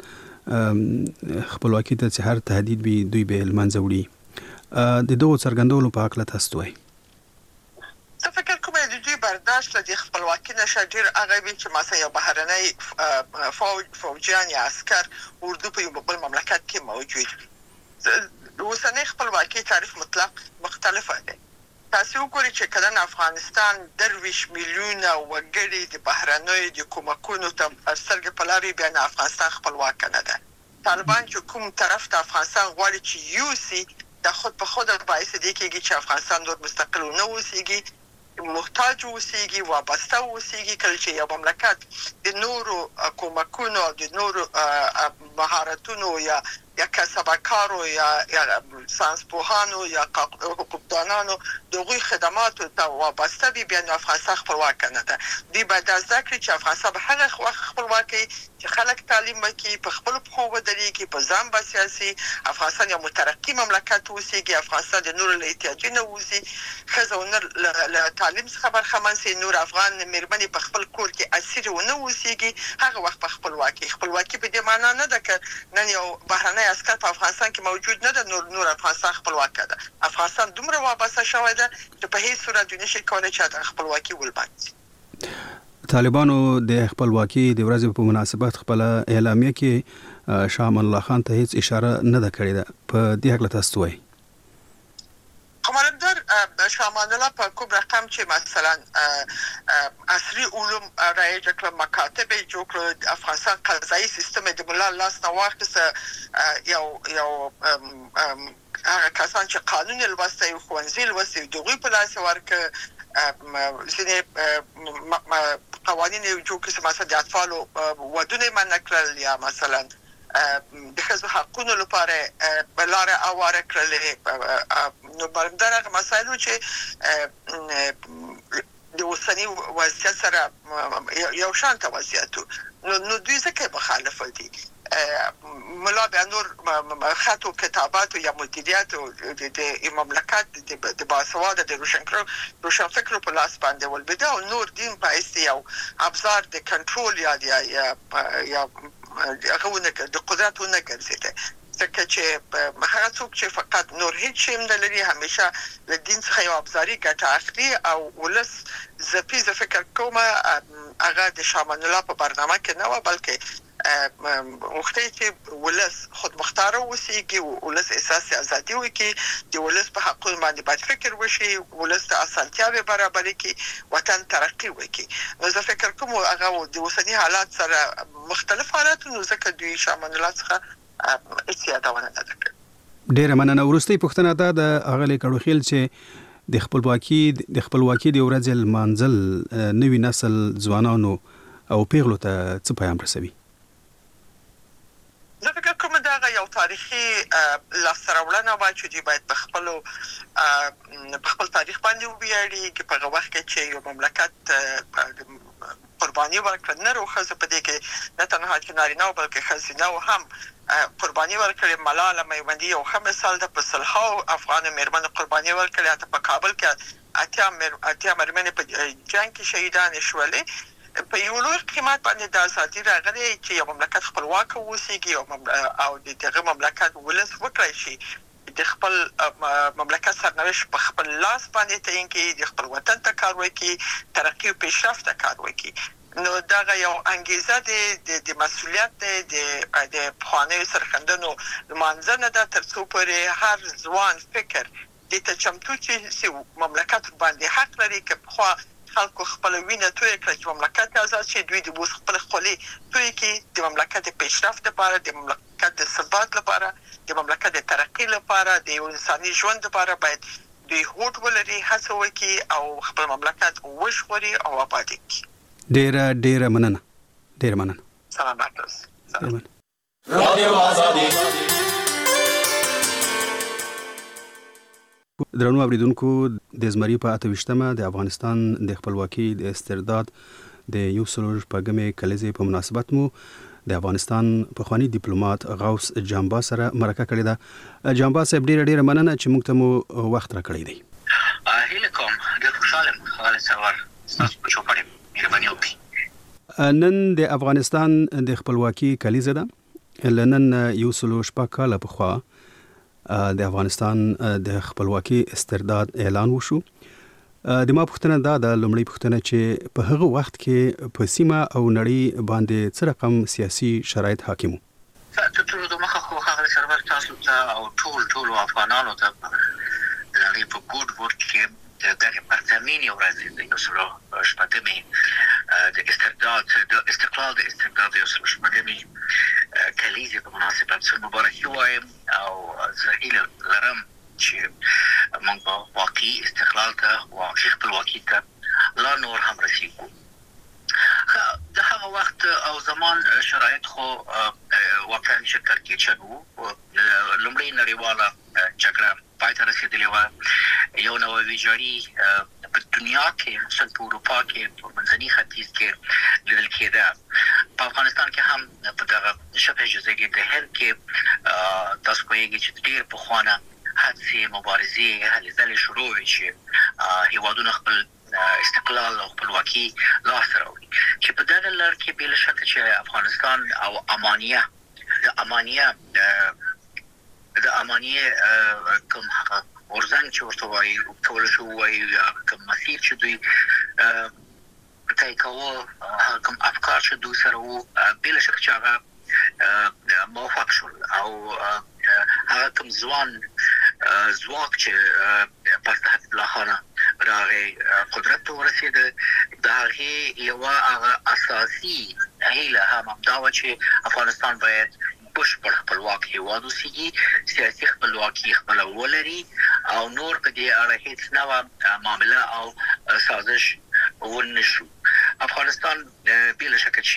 خپلواکي ته چې هر تهدید وي دوی به لمنځه وړي. د دغو څرګندونو په هکله تاسو وایئ؟ زه فکر کوم چې دوی برداشت د خپلواکي نشه ډیر هغه وی چې مثلا یو بهرنۍ فوج فوجیان یا عسكر اردو په یو بل مملکت کې موجود وي. اوسنۍ خپلواکي تعریف مطلق مختلفه ده. تاسو وګورئ چې کله افغانستان درویش میلیونه وګړي د بهرنۍ د کومکونو ته سترګې په لاري بیا نه افغانستان خپلواک نه ده. طالبان چې کوم طرف ته افغانستان غواړي چې یوسي د خود په خود باعث دي کېږي چې افغانستان نور مستقل نه اوسېږي، محتاج اوسېږي، وابسته اوسېږي. کله چې یو مملکت د نورو کومکونو او د نورو مهارتونو یا یا کسبکارو یا یا ساينس پوهانو یا حقوقدانانو دغه خدماتو ته وابسته وي بیا افغانستان خپلواک نه ده. دی بعد از ذکر چې افغانستان به هغه وخت خپلواکي چې خلک تعلیم وکړي، په خپل خو ودرېږي، په ځان به سیاسي افغانستان یو مترقي مملکت اوسېږي، افغانستان د نور له احتیاجي نه وځي، ښځه ونر له تعلیم څخه برخمن سي، نور افغان مېرمنې په خپل کور کې اسیر ونه اوسېږي، هغه وخت په خپلواکي خپلواکي په دې معنی نه ده چې نن یو بهرنۍ عسكر په افغانستان کې موجود نه ده، نور نور افغانستان خپلواک ده. افغانستان دومره وابسته شوی ده چې په هیڅ صورت نشي کولای چې د خپلواکي ولباندي. طالبانو د خپلواکي د ورځې په مناسبت خپل اعلامیه کې شامان الله خان ته هیڅ اشاره نه ده کړې ده. په دې حق له تاسو وایي؟ قماندان شامان الله په کوم رقم چې مثلا عصري علوم رایج کړ، مکاتب جوړ کړ، افغانستان قضایي سیستم د مولا لاس نه واخیسته، یو یو هغه کسان چې قانون لوستي او ښوونځي لوستي دغه په لاس ورکړ، ځینې قوانین جوړ کړي مثلا د اطفالو ودونه منع کړل یا مثلا د ښځو حقوقو لپاره بلاره اواره کړل. نو بلندره مسایلو چې د اوسنی وضعیت سره یو شان وضعیت نو نو دوی ځکه مخالفت دي. ملا بیا نور خطو کتابات یا مدیریت د مملکت د باسواده د روشنکرو روشنفکرو په لاس باندې ولبده او نور دین پایستی او ابزار د کنټرول یا یا یا هغه د قدرت نه ګرځیده ځکه چې هغه څوک چې فقط نور هیڅ شی نه لري همیشه د دین څخه یو ابزاري ګټه اخلي او ولس زپی ز فکر کوم هغه د شامان الله په برنامه کې نه و بلکې وختي چې ولس خود مختار اوسېږي ولس احساس ازادي وکړي د ولس په حقوقو باندې باید فکر وشي ولس د اسانتیاوي برابرۍ کې وطن ترقی وکړي نو زه فکر کوم هغه د اوسنی حالات سره مختلف حالات نو ځکه دوی شامان الله څخه ډیره مننه ورستۍ پوښتنه ده د اغلی کډوخیل چې د خپلواکي د خپلواکي د ورځ المنزل نوی نسل ځوانانو او پیغلو ته څه پیغام رسوي زه فکر کوم دا یو تاریخي لاسته راوړنه وه چې دوی باید په خپلو په خپل تاریخ باندې وویاړي چې په هغه وخت کې چې یو مملکت قرباني ورکړه نر او ښځه په دې کې نه تنها چې نارینه او بلکې ښځینه او هم قرباني ورکړې ملاله میوندي یو ښه مثال ده په سلهاو افغان مېرمنو قرباني ورکړې حتی په کابل کې اتیا اتیا مېرمنې په جنګ کې شهیدانې شولې په یو لوی قیمت باندې د ازادي راغلی چې یو مملکت خپلواک اوسېږي او د دغه مملکت ولس وکړی شي د خپل مملکت سرنوشت په خپل لاس باندې تعیین کړي د خپل وطن ته کار وکړي ترقي او پیشرفت ته کار وکړي نو دا یو انګیزه د د مسؤلیت د د پخوانیو سرښندنو لمانځنه ده تر څو پورې هر ځوان فکر د ته چمتو چې مملکت باندې حق لري که پخوا خلکو خپل وینه توی کړه چې مملکت آزاد شي دوی د اوس خپل خولي توی کې د مملکت پیشرفت لپاره د مملکت د ثبات لپاره د مملکت د ترقی لپاره د انساني ژوند لپاره باید دوی هوډ ولري هڅه وکړي او خپل مملکت وژغوري او آباد کړي ډیره ډیره مننه ډیره مننه سلامات اوسئ رادیو آزادي درنو اوریدونکو د زمری په اتوشتمه د افغانستان د خپلواکي د استرداد د یو سلور پګمې کلیزې په مناسبت مو د افغانستان پخوانی ډیپلوماټ غوث جامبا سره مرکه کړې ده جامبا صاحب ډیره ډیره مننه چې موږ ته مو وخت راکړی دی هیله کوم ډیر خوشاله یم خپل سوار تاسو په چوپړې مهرباني وکړئ نن د افغانستان د خپلواکي کلیزه ده لنن یو سلور شپږ کاله پخوا د افغانستان د خپلواکي استرداد اعلان وشو د ما پوښتنه دا د لومړی پوښتنه چې په هغه وخت کې په سیمه او نړۍ باندې څه رقم سیاسي شرایط حاکم وو ته ټول د مخه خو هغه سرور تاسو ته او ټول ټول افغانانو ته د هغې په ګډ وډ کې دغه پرتمینی ورځ د یو سلو شپږمې د استرداد د استقلال د استرداد د یو سلو شپږمې کلیزې په مناسبت سره مبارکي وایم او زه هیله لرم چې موږ به واقعي استقلال ته واقعي خپلواکي ته لا نور هم رسیږو د هغه وخت او زمان شرایط خو واقعا شکر کېچن وو لومړی نړیواله جګړه پای ته رسېدلې وه یو نوی ویجاړي په دنیا کې خصوصا په اروپا کې په منځني ختیځ کې لیدل کېده په افغانستان کې هم په دغه شبه جزیرې د هند کې تاسو پوهېږئ چې ډېر پخوانه هڅې مبارزې هلې ځلې شروع وې چې هېوادونه خپل استقلال او خپلواکي لاسته راوړي چې په دغه لړ کې بې له شکه چې افغانستان او امانیه د امانیه د امانیه کوم هغه ورزنګ چې ورته وایي کول شو وایي یا کوم مسیر چې دوی طی کوه هغه کوم افکار چې دوی سره وو بې له شکه چې هغه موفق شول او هغه کوم ځوان ځواک چې پس د حبیب الله خان راغی قدرت ته ورسېده د هغې یوه هغه اساسي هیله هم همدا وه چې افغانستان باید بشپړ خپلواک هېواد اوسېږي سیاسي خپلواکي خپله ولري او نور په دې اړه هېڅ نوه معامله او سازش ونه شو افغانستان بې له شکه چې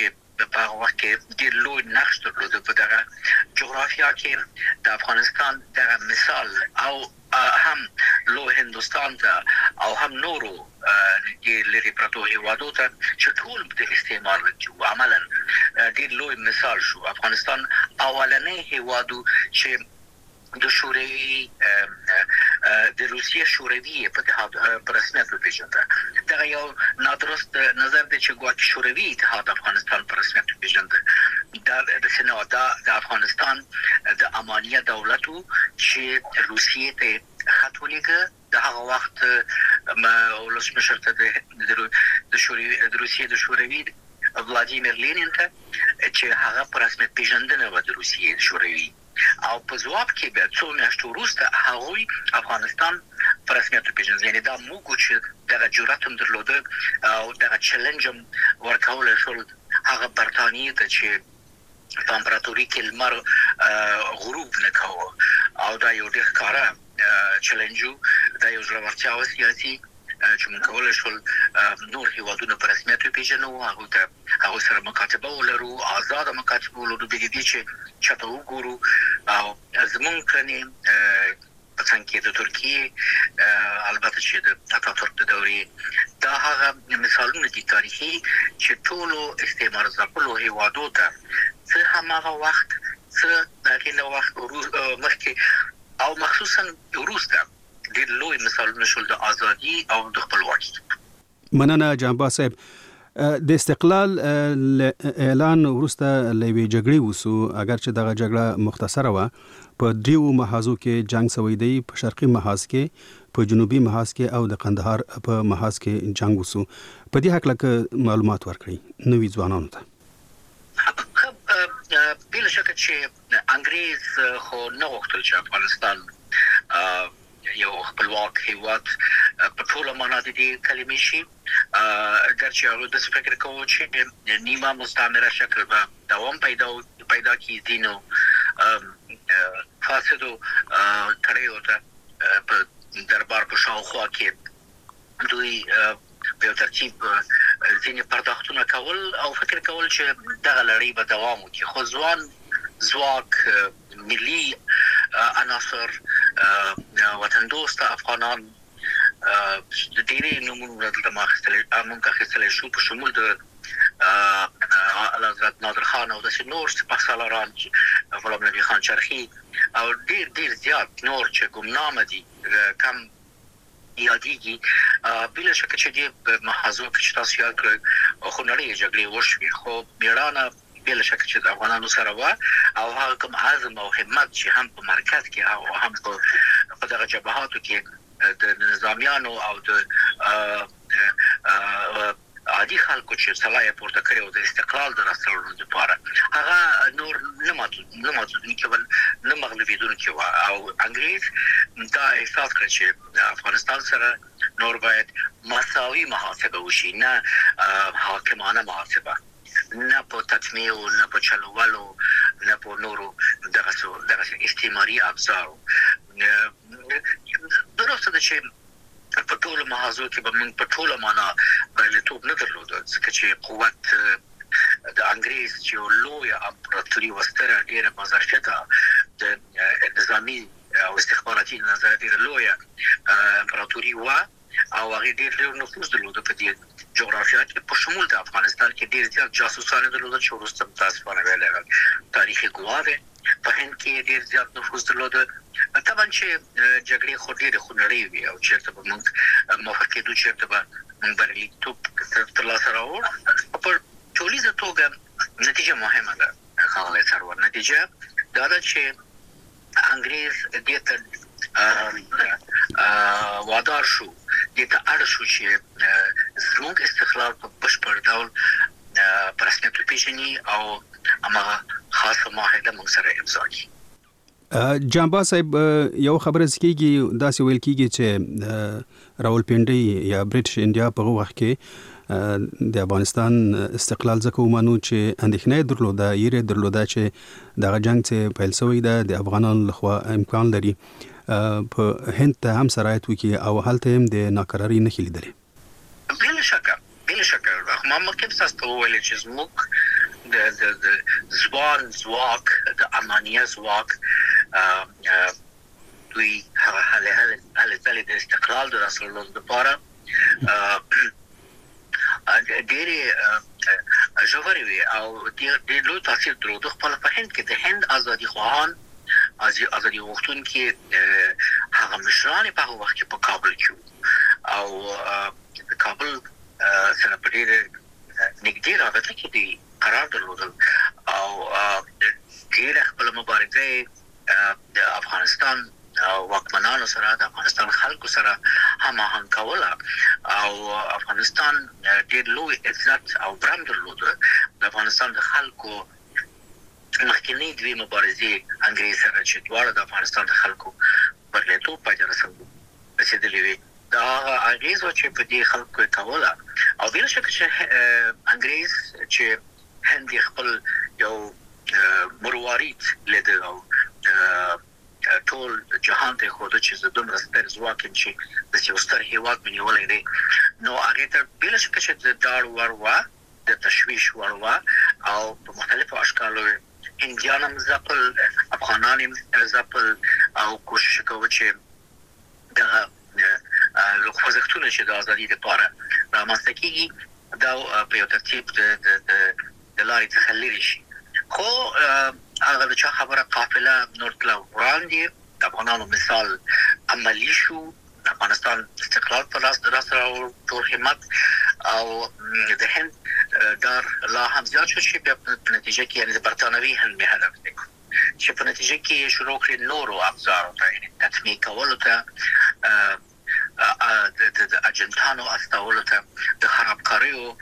په هغه وخت کې ډېر لوی نقش درلود په دغه جغرافیا کې د افغانستان دغه مثال او هم لو هندوستان ته او هم نورو د لری پروتو هیوادو ته چې ټول د استعمار کې عملاً ډېر لوی مثال شو. افغانستان اولنې هیوادو چې د شوروي د روسیې شوروي په اتحاد پر رسمیت وپیژنده. دا یو نادرست نظر دی چې ګواکې شوروي اتحاد افغانستان پر رسمیت وپیژنده. دا د سنودا د افغانستان د امانیه دولتو چې روسیې ته خط ولېږه د هغه وخت ما ولسمشر ته د شوروي د روسیې د شوروي ولادیمیر لینین ته چې هغه پر رسمیت پیژندنه و د روسیې شوروي او په ځواب کې به څو میاشتې وروسته هغوی افغانستان پر رسمیت پیژندل. یعنی دا موږ چې دغه جرأت هم درلوده او دغه چیلنج هم ورکول شول هغه برتانیې ته چې په امپراتوري کې لمر غروب نه کاوه او دا یو ډېر ښکاره چیلنج و. دا یو زړورتیا وه سیاسي چې موږ کولی شول نور هیوادونه په رسمیت وپېژنو، هغوی ته هغوی سره مکاتبه ولرو، آزاده مکاتبه ولرو، د دې چې چاته وګورو. او زموږ کړنې په څنګ کې د ترکیې البته چې د اتاتورک د دورې دا هغه مثالونه دي تاریخي چې ټولو استعمار ځپلو هیوادو ته څه هماغه وخت څه د هغې نه وخت مخکې او مخصوصا وروسته ډېر لوی مثالونه شول د ازادي او د خپلواکي. مننه جانباز صاحب. د استقلال اعلان وروسته لوي جګړې وسو، اگر چې دغه جګړه مختصره وه. په دریو محاذو کې جنگ سوی دی، په شرقي محاذ کې، په جنوبي محاذ کې او د قندهار په محاذ کې جنگ وسو. په دې حق لکه معلومات ورکړي نوې ځوانانو ته. بلا شک چې انګريز خو نه غوښتل چې افغانستان یو خپلواک هیواد په ټوله معنا د دې کلمې شي. ګرچې هغوی داسې فکر کوو چې نیمه مستعمره شکل به دوام پیدا پیدا کړي. ځینو فاسدو کړیو ته په دربار په شاوخوا کې دوی په یو ترتیب ځینې پرداختونه کول او فکر کول چې دغه لړۍ به دوام وکړي. خو ځوان ځواک ملي عناصر وطن دوست افغانان د ډېرې نومونه دلته موږ اخیستلی شو په شمول د اعلیحضرت نادر خان او داسې نور سپهسالاران غلام نبي خان چرخي او ډېر ډېر زیات نور چې ګمنامه دي کم یادېږي. بلا شکه چې دې محاذو کې چې تاسو یاد کړئ خونړۍ جګړې وشوې، خو مېړانه بلا شک چې د افغانانو سره و او هغه کوم عزم او همت چې هم په مرکز کې او هم په دغه جبهاتو کې د نظامیانو او د عادي خلکو چې سلای پورته کړو د استقلال د رسولو لپاره، هغه نور نه ماتو نه ماتودونکي ول نه مغلوبېدونکي و. او انګريز دا احساس کړ چې افغانستان سره نور باید مساوي محاسبه وشي، نه حاکمانه محاسبه، نه په تطمیع نه په چلولو نه په نورو دغه دغه استعماري ابزارو. درسته ده چې په ټولو محاذو کې به موږ په ټوله معنا بریالیتوب نه درلوده، ځکه چې قوت د انګريز چې لویه امپراتوري وستره ډېره مظرفیته د نظامي او استخباراتي نظر ډېره لویه امپراتوري وه او هغې ډېر ډېر نفوذ درلوده په دې جغرافیا کې، په شمول د افغانستان کې ډېر زیات جاسوسان درلوده چې وروسته متاسفانه ویلی تاریخي ګواه دی. په هند کې ډېر زیات نفوذ درلوده. طبعا چې جګړې خو ډېرې خونړۍ وي او چېرته به موږ موفق کېدو، چېرته به موږ بریالیتوب ترلاسه راوړو. په ټولیزه توګه نتیجه مهمه ده ښاغلی سرور. نتیجه دا ده چې انګريز دې ته وادار شو، دې ته اړ شو چې زموږ استقلال په بشپړ ډول په رسمیت وپېژني او هماغه خاصه معاهده موږ سره امضا کړي. جانباز صاحب، یو خبره کېږي داسې ویل کېږي چې راولپنډۍ یا برټش انډیا په وخت کې د افغانستان استقلال ځکه ومنو چې اندېښنه درلوده، یې درلوده چې دغه جنگ چې پیل شوی ده د افغانانو لخوا امکان لري په هند ته هم سرایت وکړي او هلته هم د ناکراري نښې لیدلې. بلا شکه بلا شکه ما مخکې تاسو ته وویل چې زموږ د د ځوان ځواک د امانیه ځواک دوی هغه هله هله هله د استقلال د رسولو لپاره ډېری ژورې وي او ډېر لوی تاثیر درلود خپل په هند کې د هند ازادي خواهان ازادي غوښتونکي هغه مشران په هغه وخت کې په کابل کې او د کابل سره په ډېر نږدې رابطه کې دی قرار درلود او ډېر خپل مبارزه د افغانستان واکمنانو سره د افغانستان خلکو سره هماهنګ کوله او افغانستان ډېر لوی عزت او برند درلود د افغانستان د خلکو مخکنی دوی مبارزې انګریز سره چې دواړه د افغانستان د خلکو برلیتوب پای ته رسېدلې وي دا انګریز چې په دې خلکو کوله او بل شک چې انګریز چې هند خپل یو مروارید لیدل او ټول جهان ته خو د چې دومره ستر ځواک چې د یو ستر هیواد بنیولې دي نو هغه ته بل شک چې د داړ وروا د تشویش وروا او په مختلفو اشکالو هندیانم زپل افغانانم زپل او کوشش کوي چې د خوځښتونه چې د ازادي لپاره رامنځته کیږي دا په یو ترتیب د د لارې څخه لري شي خو هغه د چا خبره قافله نور تل وړاندې د افغانانو مثال عملی شو د افغانستان استقلال پر لاس راځي او ټول همت او د هند دار لا هم زیات شو چې په نتیجه کې یعنی د برتانوي هند هدف دی چې په نتیجه کې شروع کړي نورو افزارو ته یعنی تطمیع کولو ته د اجنټانو استولو ته د خرابکاریو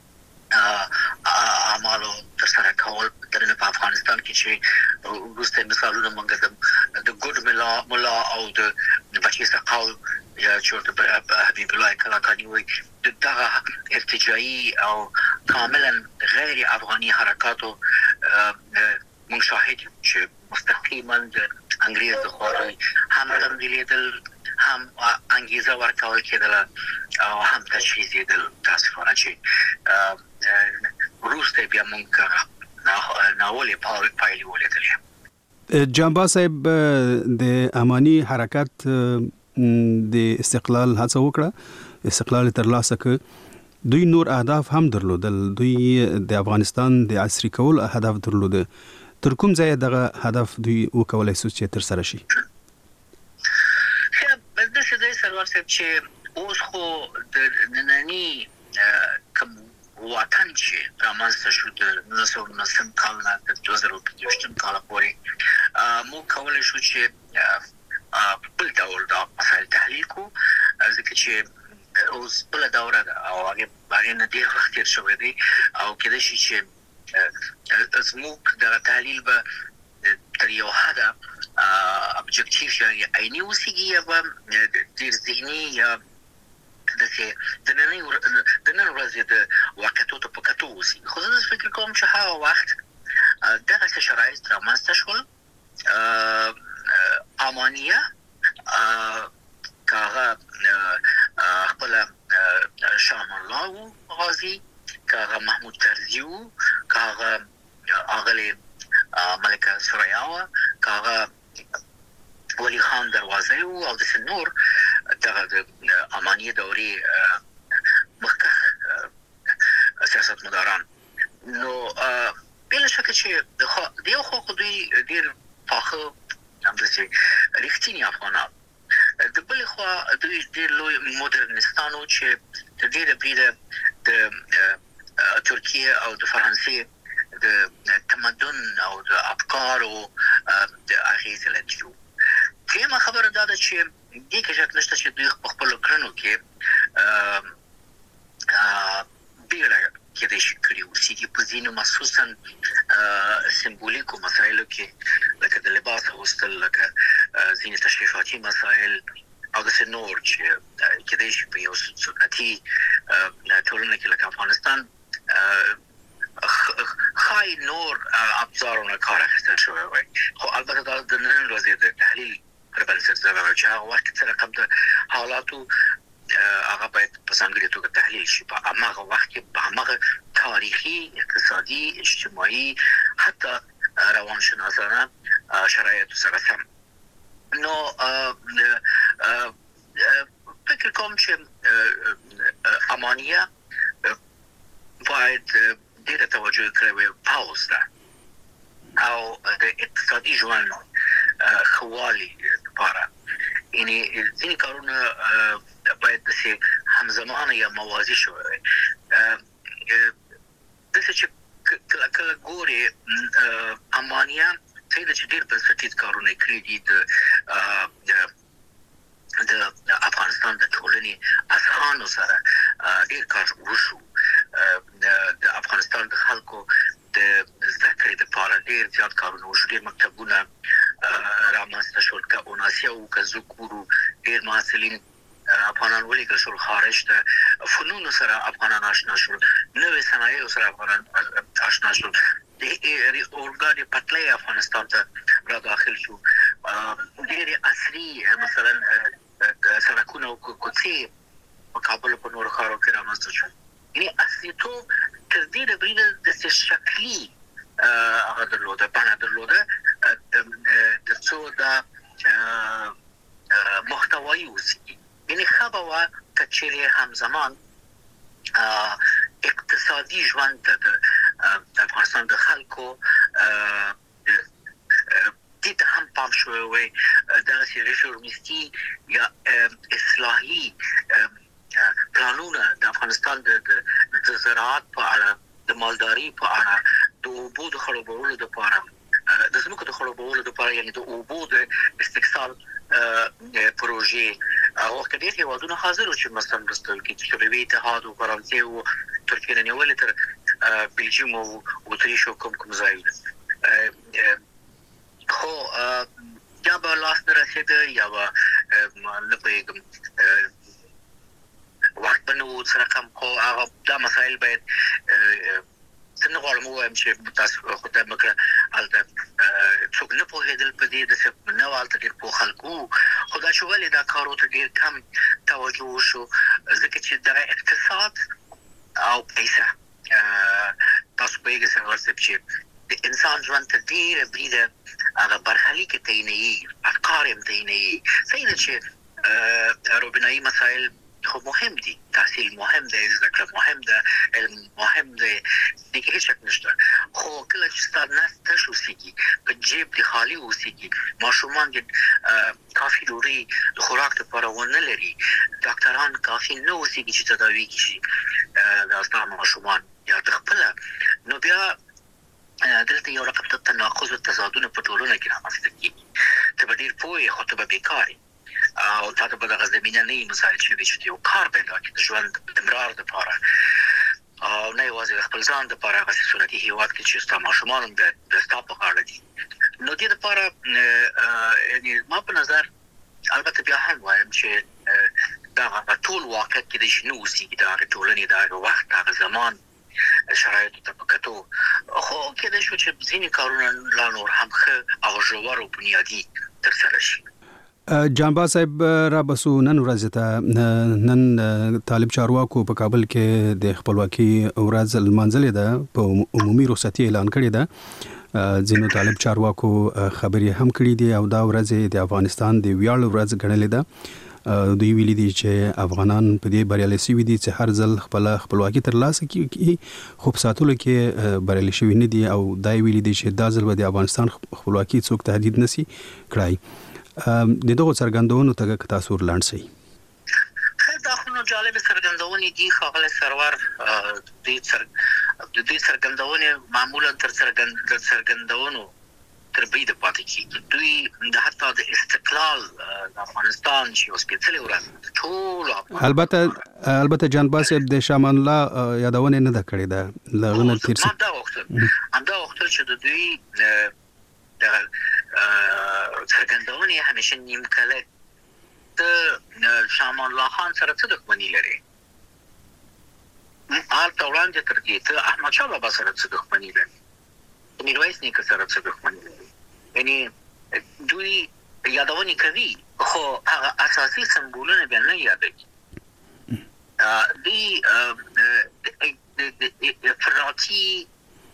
اعمالو ترسره کول درنه په افغانستان کې چې وروسته مثالونه موږ د ګډ ملا ملا او د بچی سقاو یا چې د حبیب الله کلاکانی وي دغه ارتجاعي او کاملا غیر افغاني حرکاتو موږ شاهد چې مستقیما د انګریز د خوري هم تمدیدل هم انګیزه ورکول کېدل او هم تشویق کېدل تاسفانه چې وروسته بیا موږ ناولې پایلې ولیدلې جانبا صاحب د امانی حرکت د استقلال هڅه وکړه استقلال ترلاسه کړ دوی نور اهداف هم درلودل دوی د افغانستان د عصري کول هدف درلود تر کوم ځای دغه هدف دوی وکولای شو چې تر سره شي خو د څه د سرور صاحب چې اوس خو د نننی کوم وطن چې رامنځته شو د نولس سوه نولسم کال نه تر دوه زره پنځوستم کال پورې مو کولای شو چې بل ډول دا مسایل تحلیل کو ځکه چې اوس بل دوره ده او هغه باندې نه ډیر وخت تیر شوی دی او کله چې زموږ د تحلیل به تر یو حده ابجکټیو یا عیني وسیږي یا ډیر ذهني یا دغه د نن د نن ورځې د واقعیتونو په کتو وسی خو زه فکر کوم چې هغه وخت دغه شرایط رامنځته شول امانیه کاغه خپل شام الله غازی کاغه محمود ترزیو کاغه اغلی ملکه سوریاوا کاغه ولی خان دروازه او د سنور دغه د امانیه دوري مخکخ سیاست مداران نو بل شک چې دیو خو دوی ډیر پاخه هم د چې رښتینی افغانان د بل خو دوی ډیر لوی مدرنستانو چې د ډیر بریده د ترکیه او د فرانسې د تمدن او د افکار او د اغیز لري کله خبره ده چې دې کې شک نشته چې دوی په خپل کړنو کې بیره کې د شکرې وسیږي په ځینو مخصوصا سمبولیکو مسایلو کې لکه د لباس اغوستل لکه ځینې تشریفاتي مسایل او د نور چې کې د شي په یو سنتي ټولنه کې لکه افغانستان خای نور ابزارونه کار اخیستل شوی وي خو البته دا د نن ورځې د تحلیل پر بنسټ دا چې هغه وخت سره کوم د حالاتو هغه باید په څنګه توګه تحلیل شي په هغه وخت کې په هغه تاریخی، اقتصادی، اجتماعي، حتی روانشناسانه شرایط سره سم. نو فکر کوم چې امانیه باید ډیره توجه کړي پاوز ده او د اقتصادي ژوند خوالي لپاره. یعنی ځینې کارونه باید داسې همزمانه یا موازي شوی داسې چې کله کله ګورې امانیه څه د چې ډېر بنسټیز کارونه کړي دي د افغانستان د ټولنې اذهانو سره ډېر کار وشو. د افغانستان د خلکو د زده کړې لپاره ډېر زیات کارونه وشو، ډېر مکتبونه رامنځته شول، که اوناسیا او که ذکورو ډېر محصلین افغانان ولیږل شول خارج ته، فنونو سره افغانان آشنا شول، نوې صنایعو سره افغانان آشنا شول، د اورګاډي پټلۍ افغانستان ته را داخل شو، ډېرې عصري مثلا سړکونه او کوڅې په کابل په نورو ښارو کې رامنځته شول. یعنې اصلیتوب تر دې ډېره داسې شکلي هغه درلوده، بڼه درلوده تر څو دا محتوایي اوسي. یعنې ښه به وه که چیرې همزمان اقتصادي ژوند ته د افغانستان د خلکو دې ته هم پام شوی وی، دغسې ریفورمیستي یا اصلاحي پلانونه د افغانستان د زراعت په اړه، د مالداري په اړه، د اوبو د خړوبولو لپاره، د ځمکو د خړوبولو لپاره، یعنې د اوبو د استکثار پروژې او که ډېر هېوادونه حاضر وو چې مثلا مرسته وکړي، چې شوروي اتحاد او فرانسې او ترکیې نه نیولې تر بلجیم او اتریش او کوم کوم ځایونه، خو یا به لاس نه رسېده یا به نه پوهېږم وخت به نه و سره کم، خو هغه دا مسایل باید زه نه غواړم ووایم چې تاسو خدای مه کړه هلته څوک نه پوهېدل په دې، داسې نه وه هلته ډېر پوه خلک وو، خو دا چې ولې دا کارو ته ډېر کم توجه وشو، ځکه چې دغه اقتصاد او پیسه تاسو پوهېږئ سرور صاحب چې د انسان ژوند ته ډېره بریده هغه برخلیک یې تعینوي، افکار یې هم تعینوي. صحیح ده چې روبینایي مسایل خو مهم دي، تحصیل مهم دی، زده کړه مهم ده، علم مهم دی، دې کې هېڅ شک نشته، خو کله چې ستا نس تش اوسېږي، په جیب دې خالي اوسېږي، ماشومان دې کافي ډوډۍ د خوراک لپاره ونه لري، ډاکټران کافي نه اوسېږي چې تداوي کړي دا ستا ماشومان یا د خپله، نو بیا دلته یو رقم ته تناقض او تضادونه په ټولنه کې رامنځته کېږي. ته به ډېر پوه یې خو ته به بېکار یې او تا ته به دغه زمینه نه وي مساعد شوې چې یو کار پیدا کړي د ژوند د امرار دپاره او نه یوازې د خپل ځان دپاره هغسې سنتي هېواد کې چې ستا ماشومان هم د ستا په غاړه دي. نو دې دپاره یعنې ما په نظر البته بیا هم وایم چې دغه ټول واقعیت کې د شي نه اوسېږي، د هغې ټولنې د هغه وخت د هغه زمان شرایطو ته په کتو، خو کېدای شو چې ځینې کارونه لا نور هم ښه او ژور او بنیادي ترسره شي. جانباز صاحب را بسو نن ورځ ته نن طالب چارواکو په کابل کې د خپلواکي ورځ لمانځلې ده، په عمومي رخصتي اعلان کړې ده، ځینو طالب چارواکو خبرې هم کړې دي او دا ورځ د افغانستان د ویاړ ورځ ګڼلې ده. دوی ویلي دي چې افغانان په دې بریالي شوي دي چې هر ځل خپل خپلواکي ترلاسه کړي، خو په ساتلو کې بریالي شوي نه دي او دا ویلي دي چې دا ځل به د افغانستان خپلواکي څوک تهدید نشي کړای. د دغه څرګندونو ته که تاسو ورلاند شئ. دا خو نو جالب څرګندونې دي ښاغلی سرور. د دې څرګندونې معمولا تر څرګندونو تر بریده پاتې کېږي. دوی د حتی د استقلال د افغانستان چې یو سپېڅلې ورځ ټولو البته البته جانباز صاحب د شاه امان الله یادونه نه ده کړې ده له هغه نه تېر همدا غوښتل همدا غوښتل چې د دوی د څرګندونې همیشه نیم کله د شاه امان الله خان سره څه دښمني لري، هلته وړاندې تر دې ته احمدشاه بابا سره څه دښمني لري، میرویس نیکه سره څه دښمني لري. یعنې دوی یادونې کوي خو هغه اساسي سمبولونه بیا نه یادوي. دوی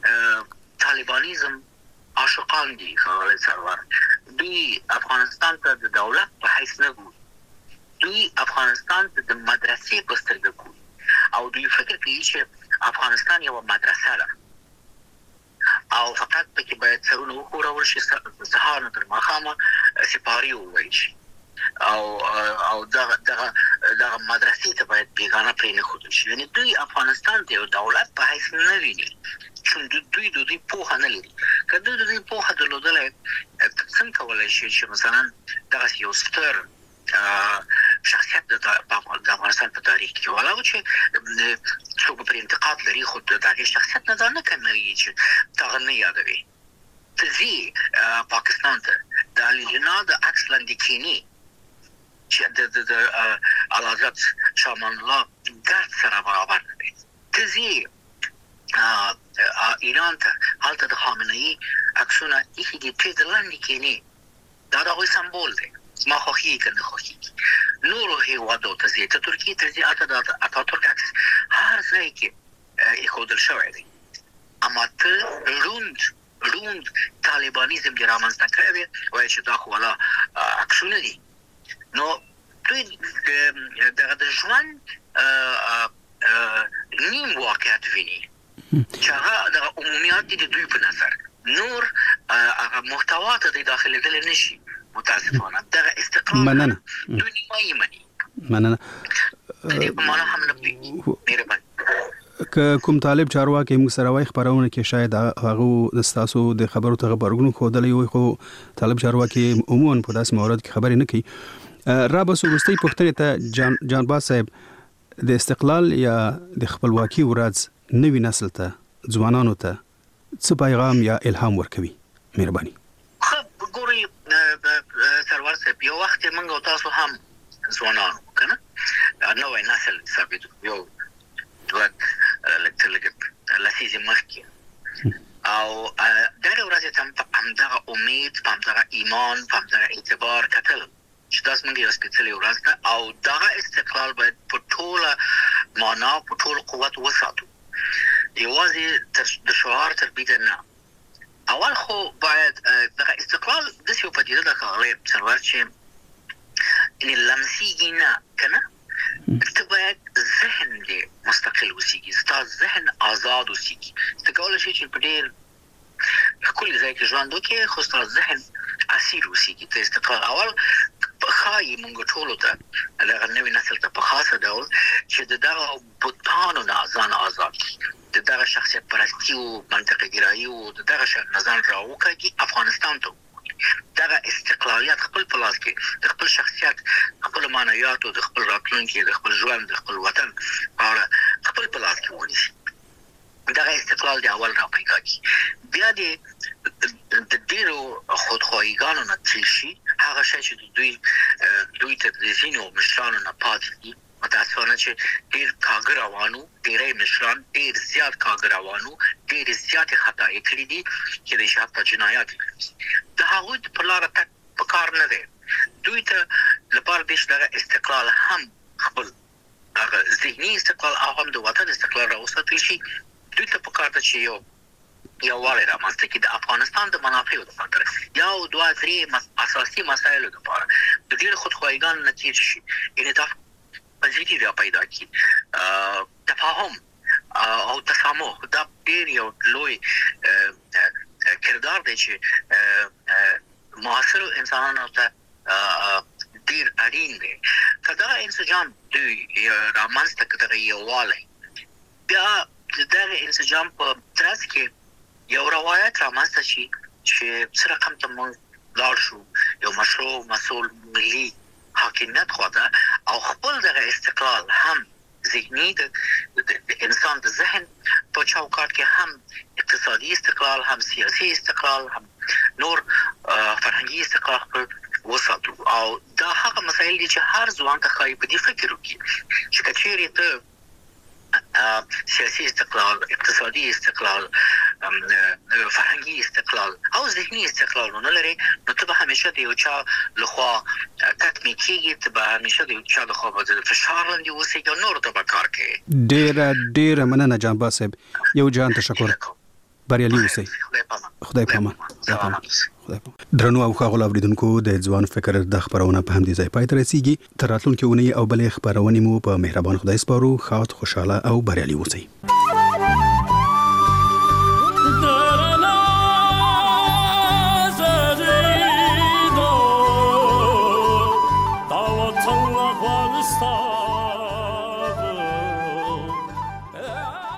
طالبانیزم عاشقان دي خالد سرور دوی افغانستان ته د دولت په حیث نه ګوري دوی افغانستان ته د مدرسې په سترګه ګوري او دوی فکر کوي چې افغانستان یو مدرسه ده او فقط پکې باید سرونه وښورول شي سهار نه تر ماښامه سپاري وویل شي او او دغه دغه دغه مدرسې ته باید بیگانه پرې نه ښودل شي یعنې دوی افغانستان ته یو دولت په حیث نه ویني چې دوی د دوی پوهه نه لري که دوی د دوی پوهه درلودلی څنګه کولی شي چې مثلا دغسې یو ستر شخصیت د افغانستان په تاریخ کې ولاو چې څوک پر انتقاد لري خو د هغې شخصیت نه دا نه کموي چې دغه نه یادوي ته ځي پاکستان ته د علي جناح د عکس لاندې کښېني چې د اعلیحضرت شاه امان الله ګرد سره برابر نه دی ته ځي ایران ته هلته د خامنه‌ای عکسونه ایښي دي پرې د لاندې کښېني دا د هغوی سمبول دی ما خوښېږي که نه خوښېږي نورو هېوادو ته ځي ته ترکیې ته ځي هلته د اتاتورک عکس هر ځای کې ایښودل شوی دی اما ته روند روند طالبانیزم دې رامنځته کړی دی وایي چې دا خو والا عکسونه دي نو دوی دغه د ژوند نیم واقعیت ویني چې هغه دغه عمومیات دي د دوی په نظر نور هغه محتوا ته دی داخلېدلی نه شي متاسفانه دغه استقرار مننه دوی نیمایي مني مننه د دې په معنا هم نه پوهېږي مهرباني که کوم طالب چارواکي موږ سره وایي خپرونه کې شاید هغه ستاسو د خبرو ته غبرګون ښودلی وي خو طالب چارواکي عموما په داسې موارد کې خبرې نه کوي را به وروستۍ پوښتنې ته جان جانباز صاحب د استقلال یا د خپلواکي ورځ نوي نسل ته ځوانانو ته څه پیغام یا الهام ورکوي مهرباني ګورئ سرور صاحب یو وخت یې موږ او تاسو هم ځوانان وو که نه نوی نسل ثابت یو دوه لږ څه لږ لسیزې مخکې او دغې ورځې ته هم په همدغه امید په همدغه ایمان په همدغه اعتبار کتل چې دا زموږ یو سپېڅلې ورځ ده او دغه استقلال باید په ټوله معنا په ټول قوت وساتو یوازې د شعار تر بیده نه اول خو باید دغه استقلال داسې یو پدیده ده ښاغلی سرور چې یعنې لمسېږي نه که نه ته باید ذهن دې مستقل اوسېږي ستا ذهن آزاد اوسېږي ته کولی شې چې په ډېر ښکلي ځای کې ژوند وکړې خو ستا ذهن اسیر اوسېږي ته استقلال اول ښایي موږ ټولو ته دغه نوي نسل ته په خاصه ډول چې د دغه بوتانو نه ځان آزاد کړي د دغه شخصیت پرستي و منطقه ګرایي و د دغه شیانو نه ځان راوکاږي افغانستان ته دغه استقلالیت خپل په لاس کې د خپل شخصیت خپلو معنویاتو د خپل راتلونکي د خپل ژوند د خپل وطن په اړه خپل په لاس کې ونیسي دغه استقلال د اول را پیدا کړي بیا د د ډېرو خودخواهیګانو نه تېر شي هغه شی چې دوی دوی ته د ځینو مشرانو نه پاتې دي متاسفانه چې ډېر کاږه روانو ډېری مشران ډېر زیات کاږه روانو ډېرې زیاتې خطايې کړي دي چې د شي حتی جنایات د هغوی په لاره تګ په کار نه دی دوی ته لپاره دی چې دغه استقلال هم خپل هغه ذهني استقلال او هم د وطن استقلال راوساتل شي دوی ته په کار ده چې یو یووالی رامنځته کړي د افغانستان د منافعو دپاره یو دوه درې اساسي مسایلو دپاره د ډېرو خودخواهیګانو نه تېر شي انعطاف پذیري را پیدا کړي تفاهم او تسامح دا ډېر یو لوی کردار دی چې معاصرو انسانانو ته ډېر اړین دی که دغه انسجام دوی رامنځته کړي دغه یووالی بیا د دغه انسجام په ترڅ کې یو روایت رامنځته شي چې څه رقم ته موږ لاړ شو یو مشروع مسؤل ملي حاکمیت خواته او خپل دغه استقلال هم ذهني د انسان د ذهن په چوکاټ کې هم اقتصادي استقلال هم سیاسي استقلال هم نور فرهنګي استقلال خپل وساتو او دا هغه مسایل دي چې هر ځوان ته ښایي په دې فکر وکړي چې که چیرې ته سیاسي استقلال اقتصادي استقلال فرهنګي استقلال او ذهني استقلال نه لري نو ته به همیشه د یو چا لخوا تطمیع کېږي ته به همیشه د یو چا لخوا به د فشار لاندې اوسېږي او نورو ته به کار کوي ډېره ډېره مننه جانباز صاحب یو جان تشکر بریالي اوسئ. خدای پامان. خدای پامان. درنو او ښاغلو اوریدونکو د ځوان فکر د خبرونه په همدې ځای پای ته رسیږي. تر راتلونکي اونۍ او بلې خبرونې مو په مهربان خدای سپارو. ښاد، خوشاله او بریالي اوسئ.